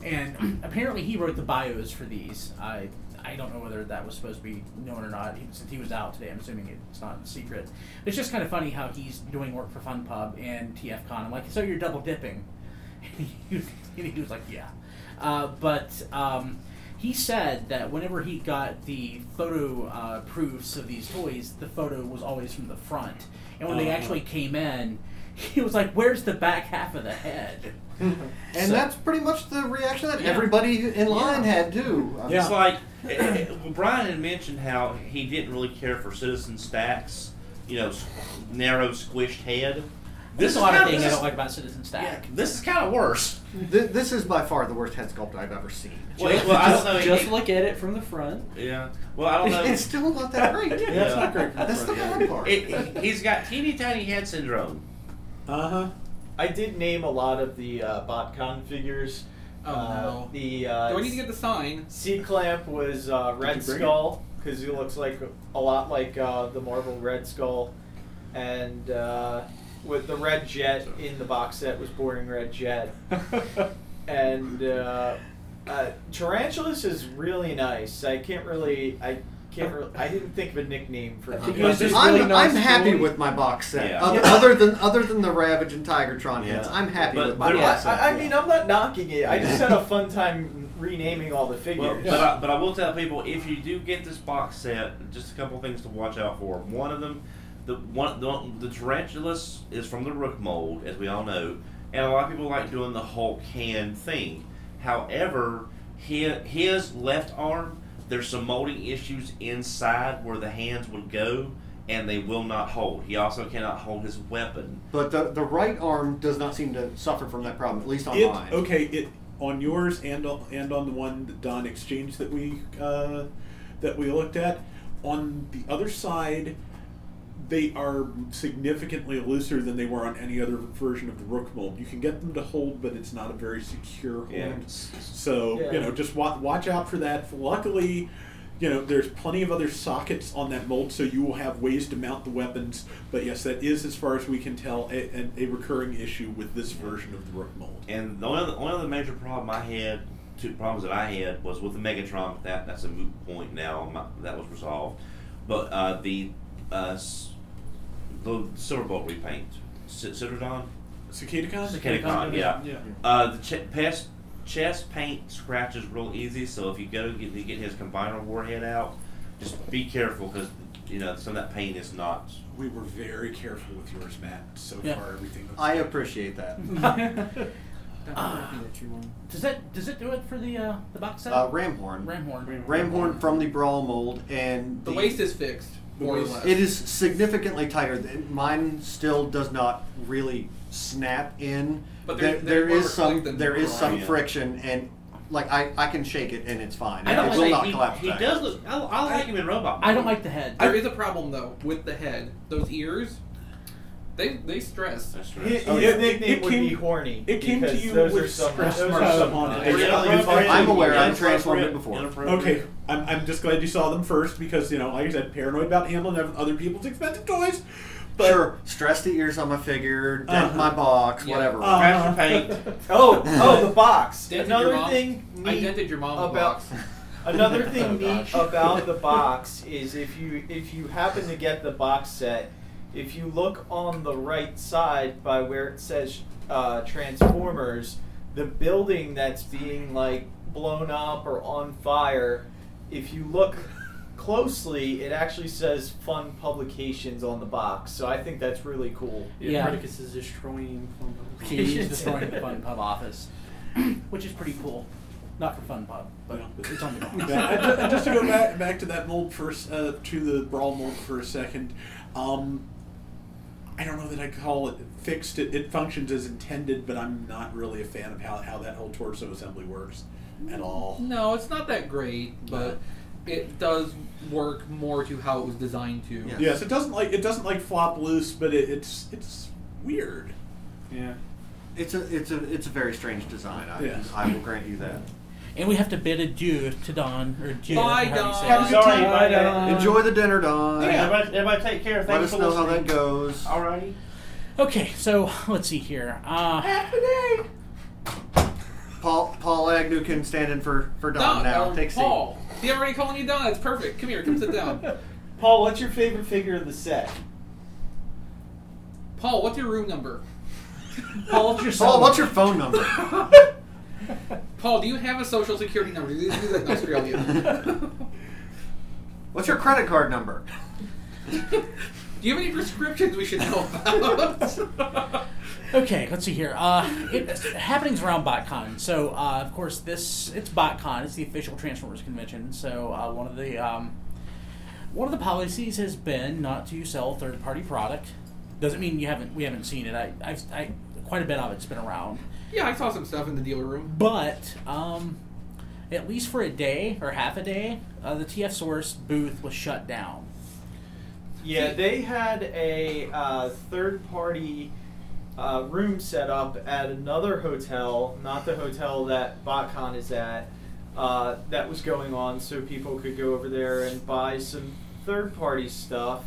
and apparently he wrote the bios for these. I I don't know whether that was supposed to be known or not. He, since he was out today, I'm assuming it's not secret. But it's just kind of funny how he's doing work for Fun Pub and T F Con. I'm like, so you're double dipping? And he was, and he was like, yeah. Uh, but um, he said that whenever he got the photo uh, proofs of these toys, the photo was always from the front. And when they Uh-huh. actually came in, he was like, "Where's the back half of the head?" And So- that's pretty much the reaction that Yeah. everybody in line had, too. I mean, Yeah. It's like it, it, well, Brian had mentioned how he didn't really care for Citizen Stacks, you know, s- narrow squished head. There's This a is lot of kinda- things I this don't is- like about Citizen Stack. Yeah, this is kind of worse. Th- this is by far the worst head sculpt I've ever seen. Well, well, I don't know. Just he- look at it from the front. yeah. Well, I don't know. It's still not that great. Yeah, it's not great. That's the bad part. It, it, he's got teeny tiny head syndrome. Uh huh. I did name a lot of the uh, BotCon figures. Oh, uh, no. The uh, Do I need to get the sign? C Clamp was uh, Red you bring Skull because he looks like a lot like uh, the Marvel Red Skull, and uh, with the Red Jet in the box set was Boring Red Jet, and uh, uh, Tarantulas is really nice. I can't really I. Can't really, I didn't think of a nickname for him. He was just I'm, really nice I'm happy toy. with my box set. Yeah. Other, Yeah. other than other than the Ravage and Tigertron heads, Yeah. I'm happy But- with my but box I, set. I, I mean, I'm not knocking it. I just had a fun time renaming all the Well, figures. but, I, but I will tell people, if you do get this box set, just a couple of things to watch out for. One of them, the one the, the Tarantulas is from the Rook mold, as we all know, and a lot of people like doing the Hulk hand thing. However, his, his left arm, there's some molding issues inside where the hands would go, and they will not hold. He also cannot hold his weapon. But the the right arm does not seem to suffer from that problem, at least on It, mine. okay, it on yours and on, and on the one that Don exchanged that we uh, that we looked at. On the other side, they are significantly looser than they were on any other version of the Rook mold. You can get them to hold, but it's not a very secure hold. Yeah. So Yeah. you know, just wa- watch out for that. Luckily, you know, there's plenty of other sockets on that mold, so you will have ways to mount the weapons. But yes, that is, as far as we can tell, a, a, a recurring issue with this version of the Rook mold. And the one of the, one of the major problem I had, two problems that I had, was with the Megatron. But that that's a moot point now. My, that was resolved. But uh, the uh, s- the Silverbolt repaint. C- Citadon? CicadaCon? CicadaCon, yeah. Yeah. Uh, the ch- past chest paint scratches real easy, so if you go get, to get his combiner warhead out, just be careful because you know some of that paint is not. We were very careful with yours, Matt. So Yeah. far, everything looks I good. appreciate that. Does that does it do it for the uh, the box set? Uh, Ramhorn. Ramhorn. Ramhorn from the Brawl mold, and The waist is fixed, more or less. It is significantly tighter. Than- Mine still does not really snap in. But there, they're- there they're is more some click than there is some Yeah. friction, and like I, I can shake it and it's fine. I don't it say will not he, collapse he back. does look. I, I like him in Robot. I don't like the head. There is a problem though with the head. Those ears, they they stress. That's His, right. his Oh, yeah. nickname It would came- be horny. it came to because you those with are some, stress those marks are some on it. it's Yeah, really fun. I'm aware. I Inappropriate. transformed it before. Inappropriate. Okay, I'm, I'm just glad you saw them first because, you know, like I said, paranoid about handling other people's expensive toys. But Sure, stress the ears on my figure, dent Uh-huh. my box, Yeah. whatever. Uh, Scratch your paint. Oh, oh, the box. Dented your Another mom- thing I neat dented your mom's about box. another Oh, thing neat gosh. about the box is if you if you happen to get the box set, if you look on the right side by where it says uh, Transformers, the building that's being like blown up or on fire, if you look closely, it actually says Fun Publications on the box. So I think that's really cool. Yeah. Spartacus is destroying fun He's publications. destroying the Fun Pub office, which is pretty cool. Not for Fun Pub, but Yeah. it's on the box. Yeah, and ju- and just to go back back to that mold for a s- uh, to the Brawl mold for a second, um, I don't know that I call it fixed. It, it functions as intended, but I'm not really a fan of how, how that whole torso assembly works at all. No, it's not that great, but it does work more to how it was designed to. Yeah. Yes, it doesn't like it doesn't like flop loose, but it, it's it's weird. Yeah. It's a it's a it's a very strange design. I, Yes. I will grant you that. And we have to bid adieu to Don or Jim. Bye, however you Don. say Have it. a good Sorry, time. bye, Don. Enjoy the dinner, Don. Yeah, everybody, everybody take care. Let Thanks us for know how listening. that goes. Alrighty. Okay, so let's see here. Uh, Paul Paul Agnew can stand in for for Don, Don, now. or Take a seat. Paul. He already calling you Don. That's perfect. Come here. Come sit down. Paul, what's your favorite figure of the set? Paul, what's your room number? Paul, what's your Paul, cell what's your number? phone number? Paul, do you have a social security number? You do that in Australia. What's your credit card number? Do you have any prescriptions we should know about? Okay, let's see here. Uh, it, it's happenings around BotCon. So, uh, of course, this it's BotCon. It's the official Transformers convention. So, uh, one of the um, one of the policies has been not to sell third-party product. Doesn't mean you haven't we haven't seen it. I, I've I, quite a bit of it's been around, Yeah, I saw some stuff in the dealer room. but um, at least for a day or half a day, uh, the T F Source booth was shut down. Yeah, they had a uh, third-party uh, room set up at another hotel, not the hotel that BotCon is at, uh, that was going on so people could go over there and buy some third-party stuff.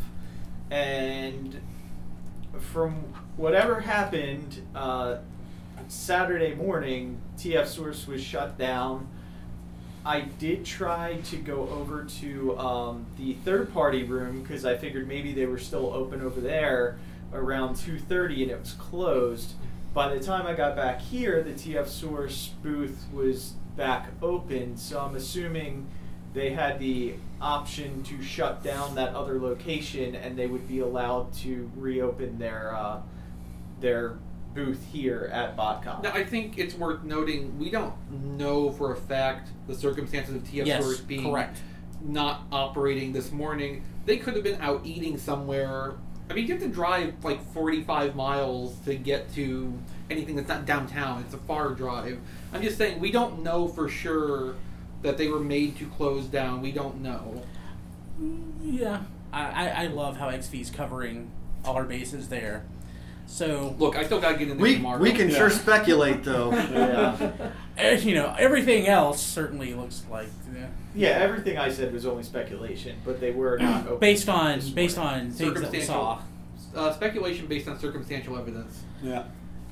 And from whatever happened, uh, Saturday morning, T F Source was shut down. I did try to go over to um, the third-party room because I figured maybe they were still open over there around two thirty and it was closed. By the time I got back here, the T F Source booth was back open, so I'm assuming they had the option to shut down that other location and they would be allowed to reopen their uh, their booth here at BotCon. Now, I think it's worth noting we don't know for a fact the circumstances of T F Yes, Source being correct. not operating this morning. They could have been out eating somewhere. I mean, you have to drive like forty-five miles to get to anything that's not downtown. It's a far drive. I'm just saying, we don't know for sure that they were made to close down. We don't know. Yeah, I, I, I love how X V's covering all our bases there. So Look, I still gotta get in there We tomorrow. we can Yeah. sure speculate though. Yeah. eh, you know, everything else certainly looks like yeah. Yeah, everything I said was only speculation, but they were not open. based on this based morning. on things that we saw. Uh, speculation based on circumstantial evidence. Yeah.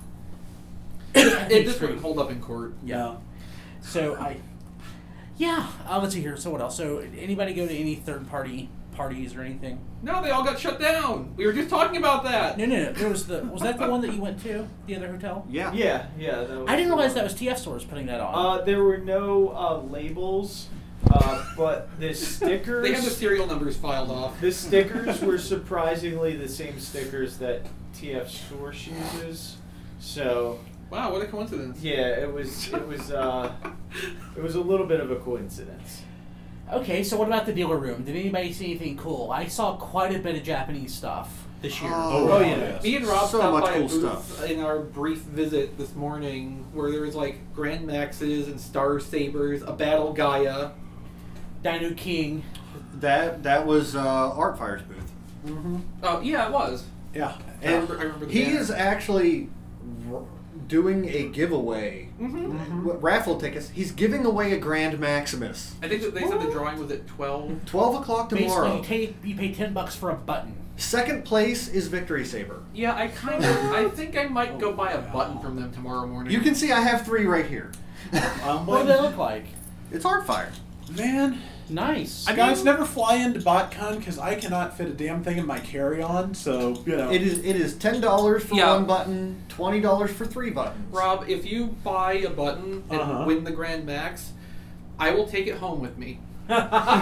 It, this wouldn't hold up in court. Yeah. So I, yeah. Uh, let's see here. So what else? So anybody go to any third party parties or anything? No, they all got shut down. We were just talking about that. No, no, no. There was the was that the one that you went to? The other hotel? Yeah. Yeah, yeah. That was I didn't the realize one. that was T F Stores putting that on. Uh, there were no uh, labels, uh, but the stickers. They had the serial numbers filed off. The stickers were surprisingly the same stickers that T F Source uses. So Wow, what a coincidence. yeah, it was it was uh, it was a little bit of a coincidence. Okay, so what about the dealer room? Did anybody see anything cool? I saw quite a bit of Japanese stuff this year. Oh, Oh, yeah. yeah. Me and Rob So stopped much by cool a booth stuff. in our brief visit this morning where there was like Grand Maxes and Star Sabers, a Battle Gaia. Dino King. That that was uh, Artfire's booth. Mm-hmm. Oh, yeah, it was. Yeah. I And remember, I remember the he banner. is actually r- doing a giveaway. Mm-hmm. W- Raffle tickets. He's giving away a Grand Maximus. I think that they said the drawing was at twelve. twelve o'clock Basically, tomorrow. you, take, you pay ten bucks for a button. Second place is Victory Saber. Yeah, I kind of. I think I might go buy a button from them tomorrow morning. You can see I have three right here. Um, What do they look like? It's Artfire. Man, Nice. I guys never fly into BotCon because I cannot fit a damn thing in my carry-on. So you know, It is it is ten dollars for Yeah. one button, twenty dollars for three buttons. Rob, if you buy a button and Uh-huh. win the Grand Max, I will take it home with me. you're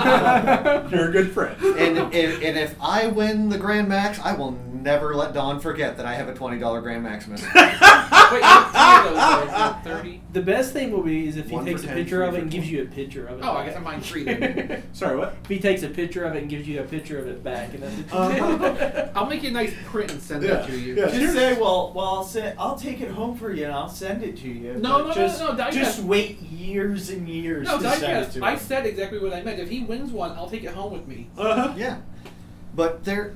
a good friend. And, and and if I win the Grand Max, I will never let Dawn forget that I have a twenty dollar Grand Maximus. Wait, you have three of those, though. Is it thirty? The best thing will be is if he One takes for a ten, picture three of it for and gives twenty. you a picture of it. Oh, I back. guess I'm buying three then. Sorry, what? If he takes a picture of it and gives you a picture of it back, and that's it. Uh-huh. I'll make you a nice print and send Yeah, it to you. yeah. Just say, well, well, I'll say, I'll take it home for you and I'll send it to you. No, but no, no, just, no, no, Diecast- just wait years and years No, to send it Diecast, to I him. said exactly what I meant. If he wins one, I'll take it home with me. Uh-huh. Yeah, but there,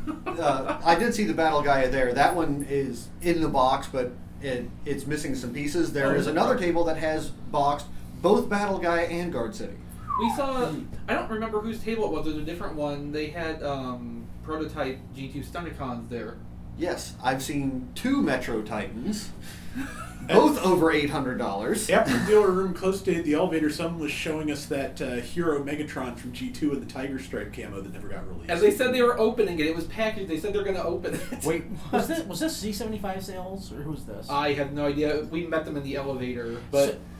uh, I did see the Battle Gaia there. That one is in the box, but it, it's missing some pieces. There is another table that has boxed both Battle Gaia and Guard City. We saw, I don't remember whose table it was, it was a different one. They had um, prototype G two Stunticons there. Yes, I've seen two Metro Titans, both over eight hundred dollars. After the dealer room close to the elevator, someone was showing us that uh, Hero Megatron from G two and the Tiger Stripe camo that never got released. As they said they were opening it, it was packaged. They said they're going to open it. Wait, was this was this Z seventy-five sales or who's this? I have no idea. We met them in the elevator, but So-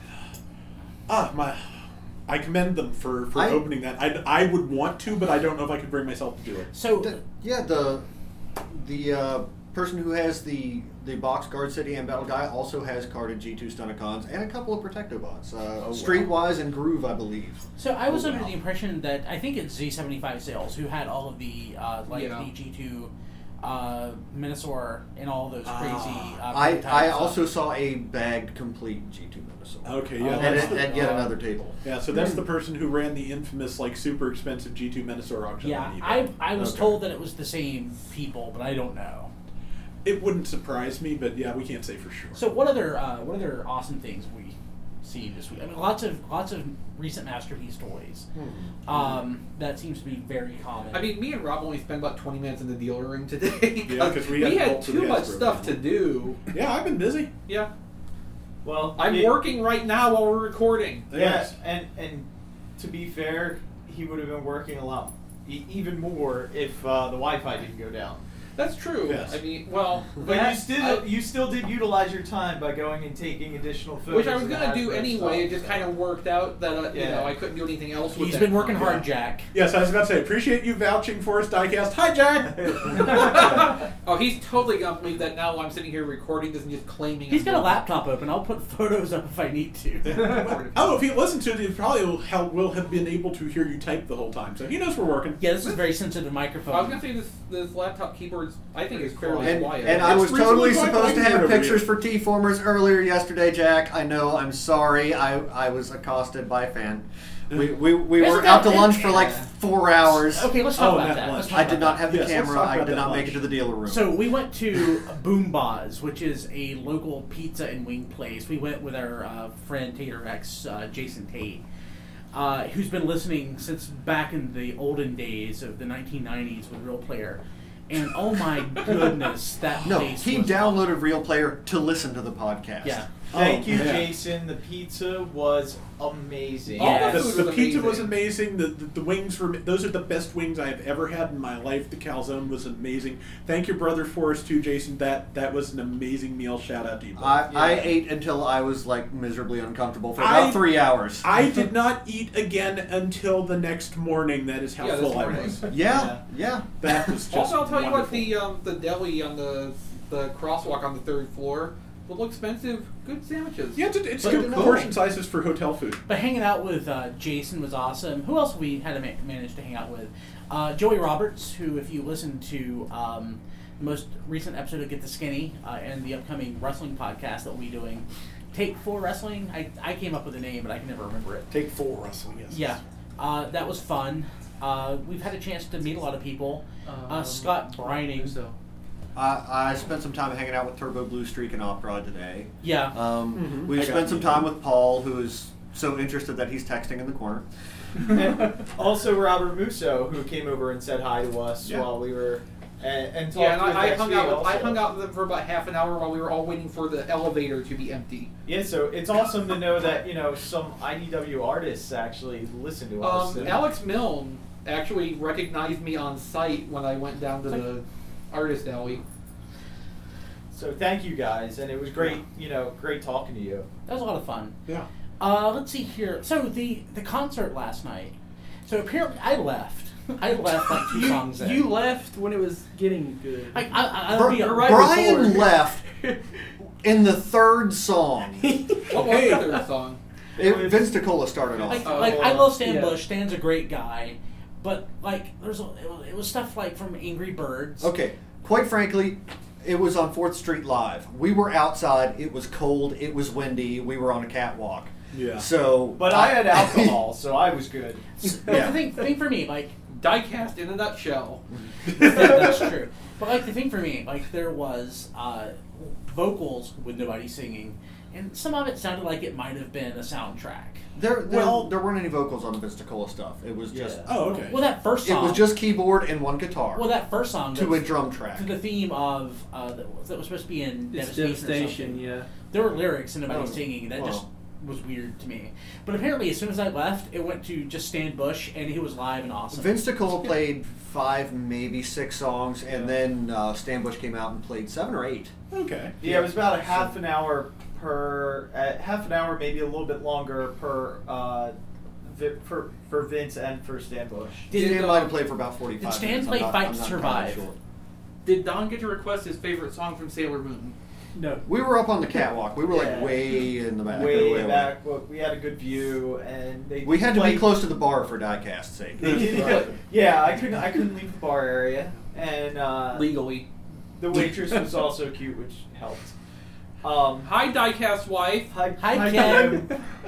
Ah, my. I commend them for, for I- opening that. I, I would want to, but I don't know if I could bring myself to do it. So The- yeah, the the uh, person who has the the box Guard City and Battle Gaia also has carded G two Stunticons and a couple of Protectobots. Uh, Oh, wow. Streetwise and Groove, I believe. So I was Oh, under wow. the impression that I think it's Z seventy-five sales who had all of the uh, like Yeah. the G two uh, Minosaur and all those crazy. Ah. Uh, I, prototype I stuff. also saw a bagged complete G two Minosaur. Okay, yeah. Oh, At, that's at, the, at yet uh, another table. yeah, so that's the person who ran the infamous, like, super expensive G two Minosaur auction Yeah, on I eBay. I was Okay. told that it was the same people, but I don't know. It wouldn't surprise me, but yeah, we can't say for sure. So what other uh, what other awesome things we see this week? I mean, lots of lots of recent Masterpiece toys. Um, that seems to be very common. I mean, me and Rob only spent about twenty minutes in the dealer room today. Yeah, 'cause we had had bolts of too the much Hasbro stuff to panel. do. Yeah, I've been busy. Yeah, Well, I'm it- working right now while we're recording. Yeah, Yes. and and to be fair, he would have been working a lot, e- even more if uh, the Wi-Fi didn't go down. That's true. Yes. I mean, well, But that- you still I- you still did utilize your time by going and taking additional photos. which I was of the gonna do Hasbro anyway. It stuff, just so. kind of worked out that uh, you Yeah. know I couldn't do anything else with He's that been working time. hard, Jack. Yes, I was about to say, appreciate you vouching for us, Diecast. Hi, Jack! Oh, he's totally gonna believe that now while I'm sitting here recording this and just claiming. He's I'm got a working. laptop open. I'll put photos up if I need to. Oh, if he listened to it, he probably will have, will have been able to hear you type the whole time. So he knows we're working. Yeah, this is a very sensitive microphone. I was gonna say this this laptop keyboard's I think is fairly And, quiet. and I It's was reasonably totally quite supposed to quiet have over pictures here. for T-Formers earlier yesterday, Jack. I know, I'm sorry. I, I was accosted by a fan. We, we, we Isn't were that- out to lunch for like four hours. Okay, let's talk Oh, about that that. lunch. Let's talk I about did not that. have the Yes, let's camera. talk I about did that not make lunch. it to the dealer room. So we went to Boom Baz, which is a local pizza and wing place. We went with our uh, friend Tater X, uh, Jason Tate, uh, who's been listening since back in the olden days of the nineteen nineties with Real Player. And oh my goodness, that no, place he was downloaded Real Player to listen to the podcast. Yeah. Thank Oh, you, yeah. Jason. The pizza was amazing. All The, the food the was pizza amazing. was amazing. The, the the wings were. Those are the best wings I have ever had in my life. The calzone was amazing. Thank your brother for us too, Jason. That that was an amazing meal. Shout out to you. I, I Yeah. ate until I was like miserably uncomfortable for about I- three hours. I did not eat again until the next morning. That is how Yeah, this full I morning. was. yeah, yeah. That was just Also, I'll tell you what, wonderful. the um, the deli on the the crosswalk on the third floor, a little expensive, good sandwiches. Yeah, it's, it's But good no. portion sizes for hotel food. But hanging out with uh, Jason was awesome. Who else we had to ma- manage to hang out with? Uh, Joey Roberts, who, if you listen to um, the most recent episode of Get the Skinny uh, and the upcoming wrestling podcast that we'll be doing, Take Four Wrestling. I, I came up with a name, but I can never remember it. Take four wrestling. Yes. Yeah, uh, that was fun. Uh, we've had a chance to meet a lot of people. Uh, Scott Brining. So. I, I spent some time hanging out with Turbo Blue Streak and Opera today. Yeah. Um, Mhm. We I spent got some you. time with Paul, who is so interested that he's texting in the corner. And also Robert Musso, who came over and said hi to us Yeah. while we were and, and talked Yeah, and with I, I X hung V out. With, I also. hung out with them for about half an hour while we were all waiting for the elevator to be empty. Yeah, so it's awesome to know that you know some I D W artists actually listen to us. Um, and- Alex Milne actually recognized me on site when I went down to the artist alley. So thank you guys, and it was great. You know, great talking to you. That was a lot of fun. Yeah. Uh, let's see here. So the the concert last night. So apparently I left. I left like two You, songs in. you left when it was getting good. I, I, I, Br- I'll be right Brian before. left in the third song. What was the third song? It, Vince DiCola started off. Like, Oh, like I love Stan yeah. Bush. Stan's a great guy, but like there's a, it, was, it was stuff like from Angry Birds. Okay, quite frankly, it was on fourth Street Live. We were outside. It was cold. It was windy. We were on a catwalk. Yeah. So, But I had alcohol, so I was good. But Yeah. the thing, the thing for me, like Diecast in a nutshell. that, that's true. But like the thing for me, like there was uh, vocals with nobody singing, and some of it sounded like it might have been a soundtrack. There, there, Well- there weren't any vocals on the Vince DiCola stuff. It was just, Yeah. Oh, okay. Well, that first it song was just keyboard and one guitar well that first song to a that's- drum track. to the theme of uh, that, was, that was supposed to be in It's Devastation. or devastation, something. yeah. There were lyrics and nobody Oh, singing, and that wow. just was weird to me. But apparently, as soon as I left, it went to just Stan Bush, and he was live and awesome. Vince DiCola played five, maybe six songs, and then uh, Stan Bush came out and played seven or eight. Okay. Yeah, it was about a half an hour per, uh, half an hour, maybe a little bit longer per, uh, vi- for for Vince and for Stan Bush. Did, Stan uh, might have played for about forty-five did Stan minutes. play I'm not, Fight I'm to not Survive? entirely sure. Did Don get to request his favorite song from Sailor Moon? No. We were up on the catwalk. We were Yeah. like way in the back. Way away. back, well, we had a good view, and they We had to played- be close to the bar for Diecast's sake. They did, yeah, I couldn't. I couldn't leave the bar area, and uh, Legally. the waitress was also cute, which helped. Um, Hi, Diecast wife. hi, Hi, Kim.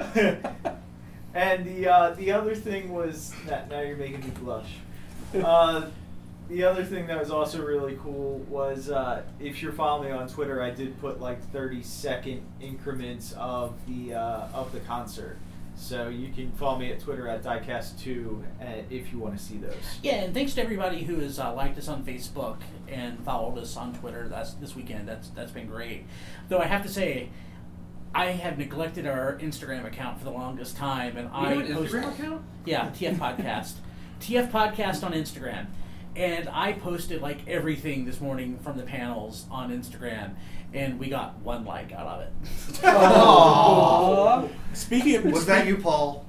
And the uh, the other thing was that now you're making me blush. Uh, the other thing that was also really cool was uh, if you're following me on Twitter, I did put like thirty second increments of the uh, of the concert. So you can follow me at Twitter at diecast two uh, if you want to see those. Yeah, and thanks to everybody who has uh, liked us on Facebook and followed us on Twitter that's this weekend. That's that's been great. Though I have to say, I have neglected our Instagram account for the longest time, and You I have an post- Instagram account? Yeah, T F Podcast, T F Podcast on Instagram, and I posted like everything this morning from the panels on Instagram, and we got one like out of it. Aww. Speaking of Was that you, Paul?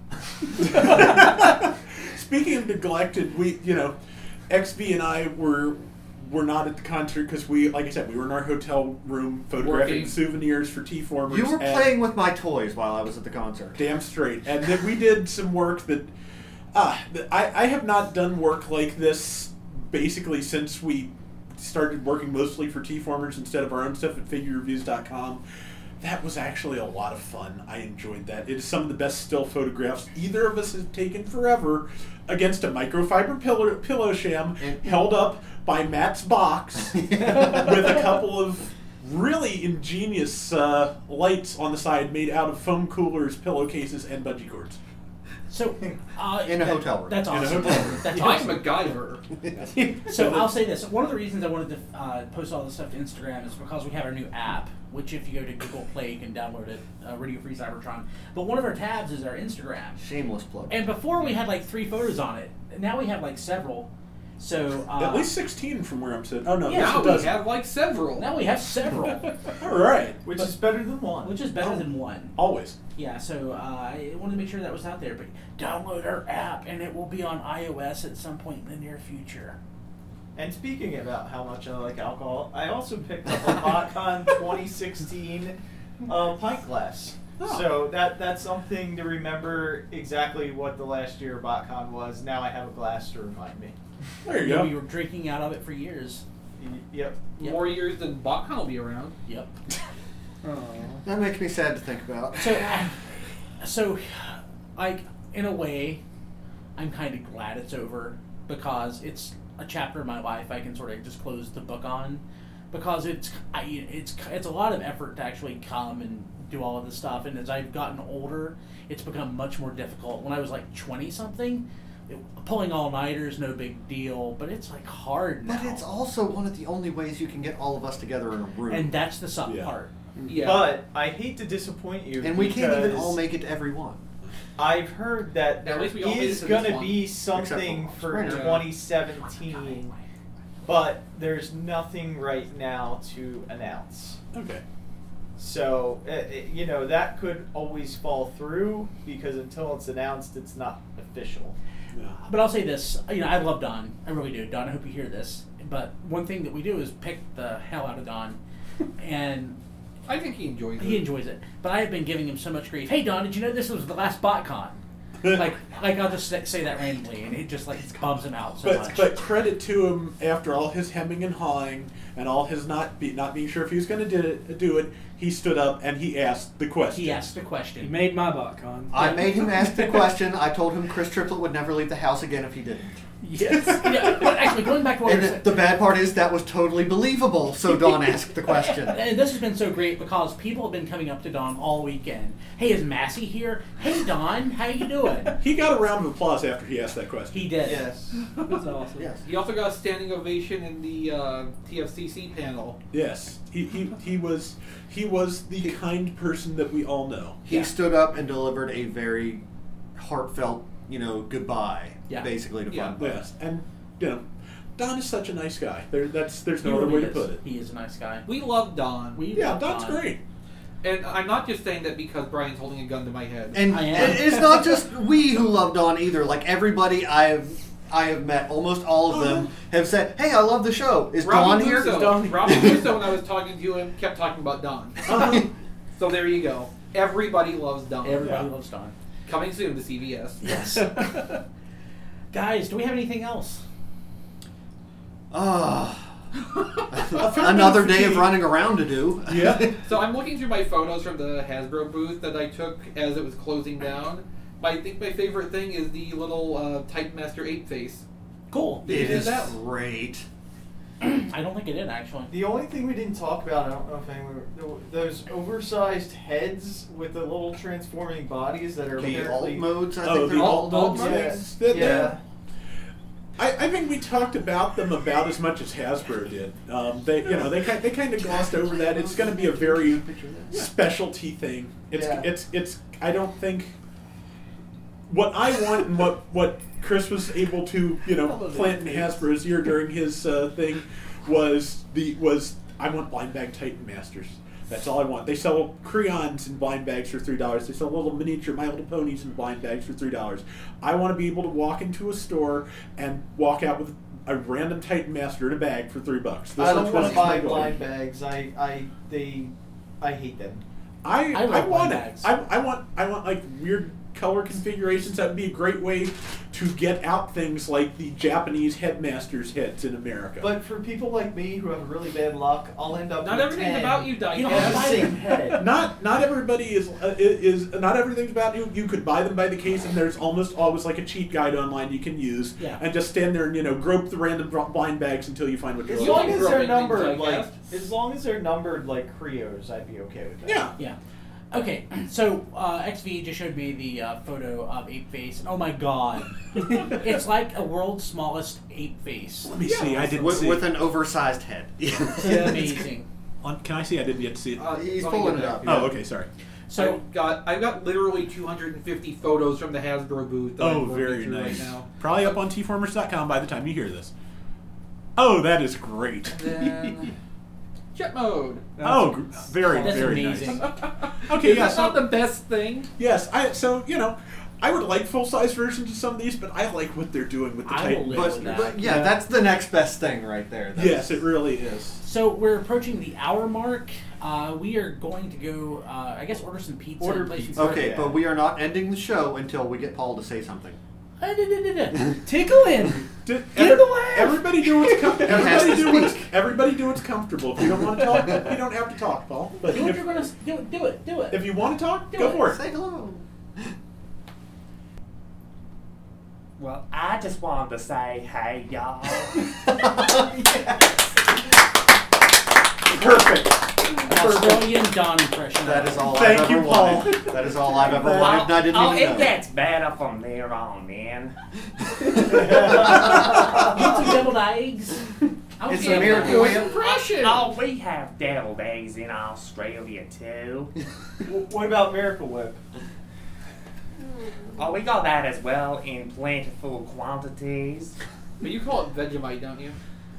Speaking of neglected, we you know, X B and I were were not at the concert because we, like I said, we were in our hotel room photographing Working. souvenirs for T-formers. You were and- playing with my toys while I was at the concert. Damn straight. And then we did some work that, ah, th- I, I have not done work like this basically since we started working mostly for T-formers instead of our own stuff at figure reviews dot com. That was actually a lot of fun. I enjoyed that. It is some of the best still photographs either of us have taken forever against a microfiber pillow, pillow sham held up by Matt's box with a couple of really ingenious uh, lights on the side made out of foam coolers, pillowcases, and bungee cords. So, uh, In a that- hotel room. That's In a awesome. hotel room. That's I'm awesome. MacGyver. So I'll say this: one of the reasons I wanted to uh, post all this stuff to Instagram is because we have our new app. Which, if you go to Google Play, you can download it, uh, Radio Free Cybertron. But one of our tabs is our Instagram. Shameless plug. And before we had like three photos on it. Now we have like several. So uh, At least sixteen from where I'm sitting. Oh no, Yeah, yes, Now it we does. have like several. now we have several, All right, Which is better than one. which is better than one. always. Yeah, so uh, I wanted to make sure that was out there. But download our app, and it will be on iOS at some point in the near future. And speaking about how much I like alcohol, I also picked up a BotCon twenty sixteen uh, pint glass. Oh. So that that's something to remember exactly what the last year BotCon was. Now I have a glass to remind me. There you Yeah, go. we were drinking out of it for years. Y- Yep. Yep. More years than BotCon will be around. Yep. That makes me sad to think about. So, I- so, like in a way, I'm kind of glad it's over because it's a chapter of my life I can sort of just close the book on, because it's I, it's it's a lot of effort to actually come and do all of this stuff, and as I've gotten older, it's become much more difficult. When I was like twenty something, it, pulling all nighters no big deal, but it's like hard now. But it's also one of the only ways you can get all of us together in a room. and that's the suck Yeah. part. Yeah. But I hate to disappoint you. And we can't even because all make it to every one. I've heard that At there least we all made it is to going this to one. be Except something for for Springer. twenty seventeen, but there's nothing right now to announce. Okay. So, uh, it- you know, that could always fall through because until it's announced, it's not official. Yeah. But I'll say this, you know, I love Don. I really do. Don, I hope you hear this. But one thing that we do is pick the hell out of Don. And I think he enjoys it. he enjoys it. But I have been giving him so much grief. Hey, Don, did you know this was the last BotCon? like, like I'll just say say that randomly, and it just, like, bums him out so But much. but credit to him, after all his hemming and hawing and all his not be, not being sure if he was going to do it, do it, he stood up and he asked the question. he asked the He question. made my BotCon. I made him ask the question. I told him Chris Triplett would never leave the house again if he didn't. Yes. yeah, but actually, going back to what And we the, said. the bad part is that was totally believable, so Dawn asked the question. And this has been so great because people have been coming up to Don all weekend. Hey, is Massey here? Hey, Don, how you doing? He got a round of applause after he asked that question. He did. Yes. That's awesome. Yes. He also got a standing ovation in the uh, T F C C panel. Yes, he, he he was he was the kind person that we all know. He Yeah. stood up and delivered a very heartfelt, you know, goodbye, Yeah. basically, to Yeah. Fun Buzz. Yes, and you know, Don is such a nice guy. There, that's there's He no other really way is. to put it. He is a nice guy. We love Don. We Yeah, love Don's Don. great. And I'm not just saying that because Brian's holding a gun to my head. And I am. it- it's not just we who love Dawn either. Like everybody I've I have met, almost all of them have said, "Hey, I love the show. Is Dawn Robin here?" Russo, Dawn- Robin Russo, when I was talking to him, kept talking about Don. Uh-huh. So there you go. Everybody loves Don. Everybody Yeah. loves Don. Coming soon to C V S. Yes. Guys, do we have anything else? Ah, A fair another bit of day of fatigue. running around to do. Yeah. So I'm looking through my photos from the Hasbro booth that I took as it was closing down. I think my favorite thing is the little uh, Titan Master eight face. Cool. Did you It do is that? great. I don't think it did, actually. The only thing we didn't talk about, I don't know if anyone, those oversized heads with the little transforming bodies that are The alt apparently modes, I Oh, think the they're alt called. modes? Yeah. That- yeah. I, I think we talked about them about as much as Hasbro did. Um, they, you know, they ki- they kind of glossed over that. It's going to be a very specialty thing. It's Yeah. it's it's. I don't think what I want and what what Chris was able to you know plant in Hasbro's ear during his uh, thing was the was I want blind bag Titan Masters. That's all I want. They sell crayons in blind bags for three dollars. They sell little miniature My Little Ponies in blind bags for three dollars. I want to be able to walk into a store and walk out with a random Titan Master in a bag for three bucks. This I don't is want what to buy my goal. blind bags. I, I, they, I hate them. I I I, love want blind it. bags. I, I want I want like weird color configurations. That would be a great way to get out things like the Japanese headmasters' heads in America. But for people like me who have really bad luck, I'll end up Not with everything's ten about you, You don't Diane. have and to the buy same them. head. not not everybody is uh, is not everything's about you. You could buy them by the case, and there's almost always like a cheat guide online you can use, Yeah. and just stand there and you know grope the random bro- blind bags until you find what you're As You long looking like as for. they're groping things numbered like like, that? as long as they're numbered like Creos, I'd be okay with that. Yeah. Yeah. Okay, so uh, X V just showed me the uh, photo of Ape Face. Oh my god. It's like a world's smallest ape face. Let me see. I didn't with, see. with an oversized head. It's amazing. On, can I see? I didn't yet see it. Uh, He's let me pulling get it that. up. Oh, okay. Sorry. So I've got I've got literally two hundred fifty photos from the Hasbro booth. That Oh, I'm going very through nice. Right now. Probably up on T formers dot com by the time you hear this. Oh, that is great. Then jet mode. Oh, gr- very, That's very amazing. nice. Okay, Is yeah. that So not the best thing? yes, I so you know, I would like full size versions of some of these, but I like what they're doing with the I will Titan. live But, with that. but yeah, that's the next best thing right there. That's, Yes, it really is. So we're approaching the hour mark. Uh, we are going to go, uh, I guess, order some pizza. Order and play some pizza. cards. Okay, Yeah. but we are not ending the show until we get Paul to say something. Uh, da, da, da, da. Tickle in. Did, Get every- the laugh. everybody do what's comfortable. He has Everybody to do what's speak. everybody do what's comfortable. If you don't want to talk, you don't have to talk, Paul. But Do what if, you're gonna s- do. It. Do it. Do it. if you want to talk, Do go it. for it. Say hello. Well, I just wanted to say, hey, y'all. Perfect. An Australian Don impression. That is all Thank I've you, ever Paul. wanted. That is all I've ever Oh, wanted, and I didn't oh, even it know. gets better from there on in. Get some deviled eggs. I'll It's get a miracle. that. Impression. Oh, we have deviled eggs in Australia too. What about Miracle Whip? Oh, we got that as well in plentiful quantities. But you call it Vegemite, don't you?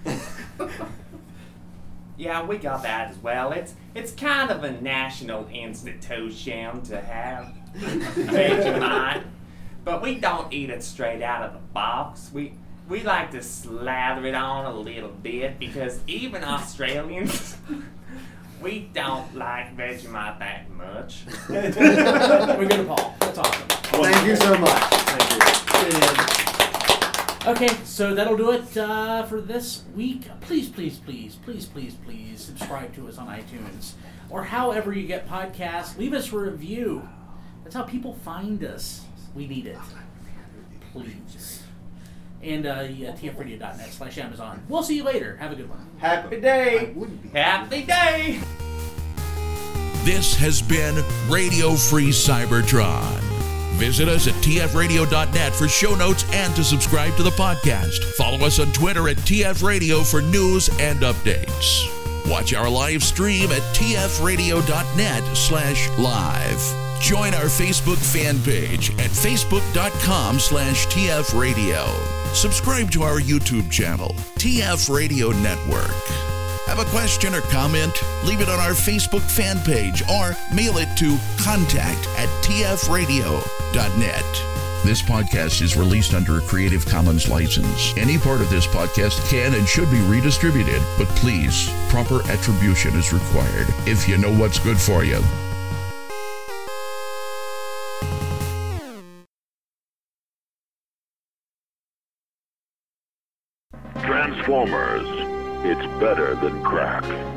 Yeah, we got that as well. It's it's kind of a national institution to have Vegemite, but we don't eat it straight out of the box. We we like to slather it on a little bit because even Australians, we don't like Vegemite that much. We're good to Paul. That's awesome. Thank you so much. Thank you. Okay, so that'll do it uh, for this week. Please, please, please, please, please, please subscribe to us on iTunes or however you get podcasts. Leave us a review. That's how people find us. We need it. Please. And uh, yeah, T F radio dot net slash Amazon. We'll see you later. Have a good one. Happy day. I wouldn't be. Happy day! This has been Radio Free Cybertron. Visit us at T F radio dot net for show notes and to subscribe to the podcast. Follow us on Twitter at T F Radio for news and updates. Watch our live stream at T F radio dot net slash live. Join our Facebook fan page at Facebook dot com slash T F Radio. Subscribe to our YouTube channel, T F Radio Network. Have a question or comment? Leave it on our Facebook fan page or mail it to contact at T F radio dot net. This podcast is released under a Creative Commons license. Any part of this podcast can and should be redistributed, but please, proper attribution is required if you know what's good for you. Transformers. It's better than crack.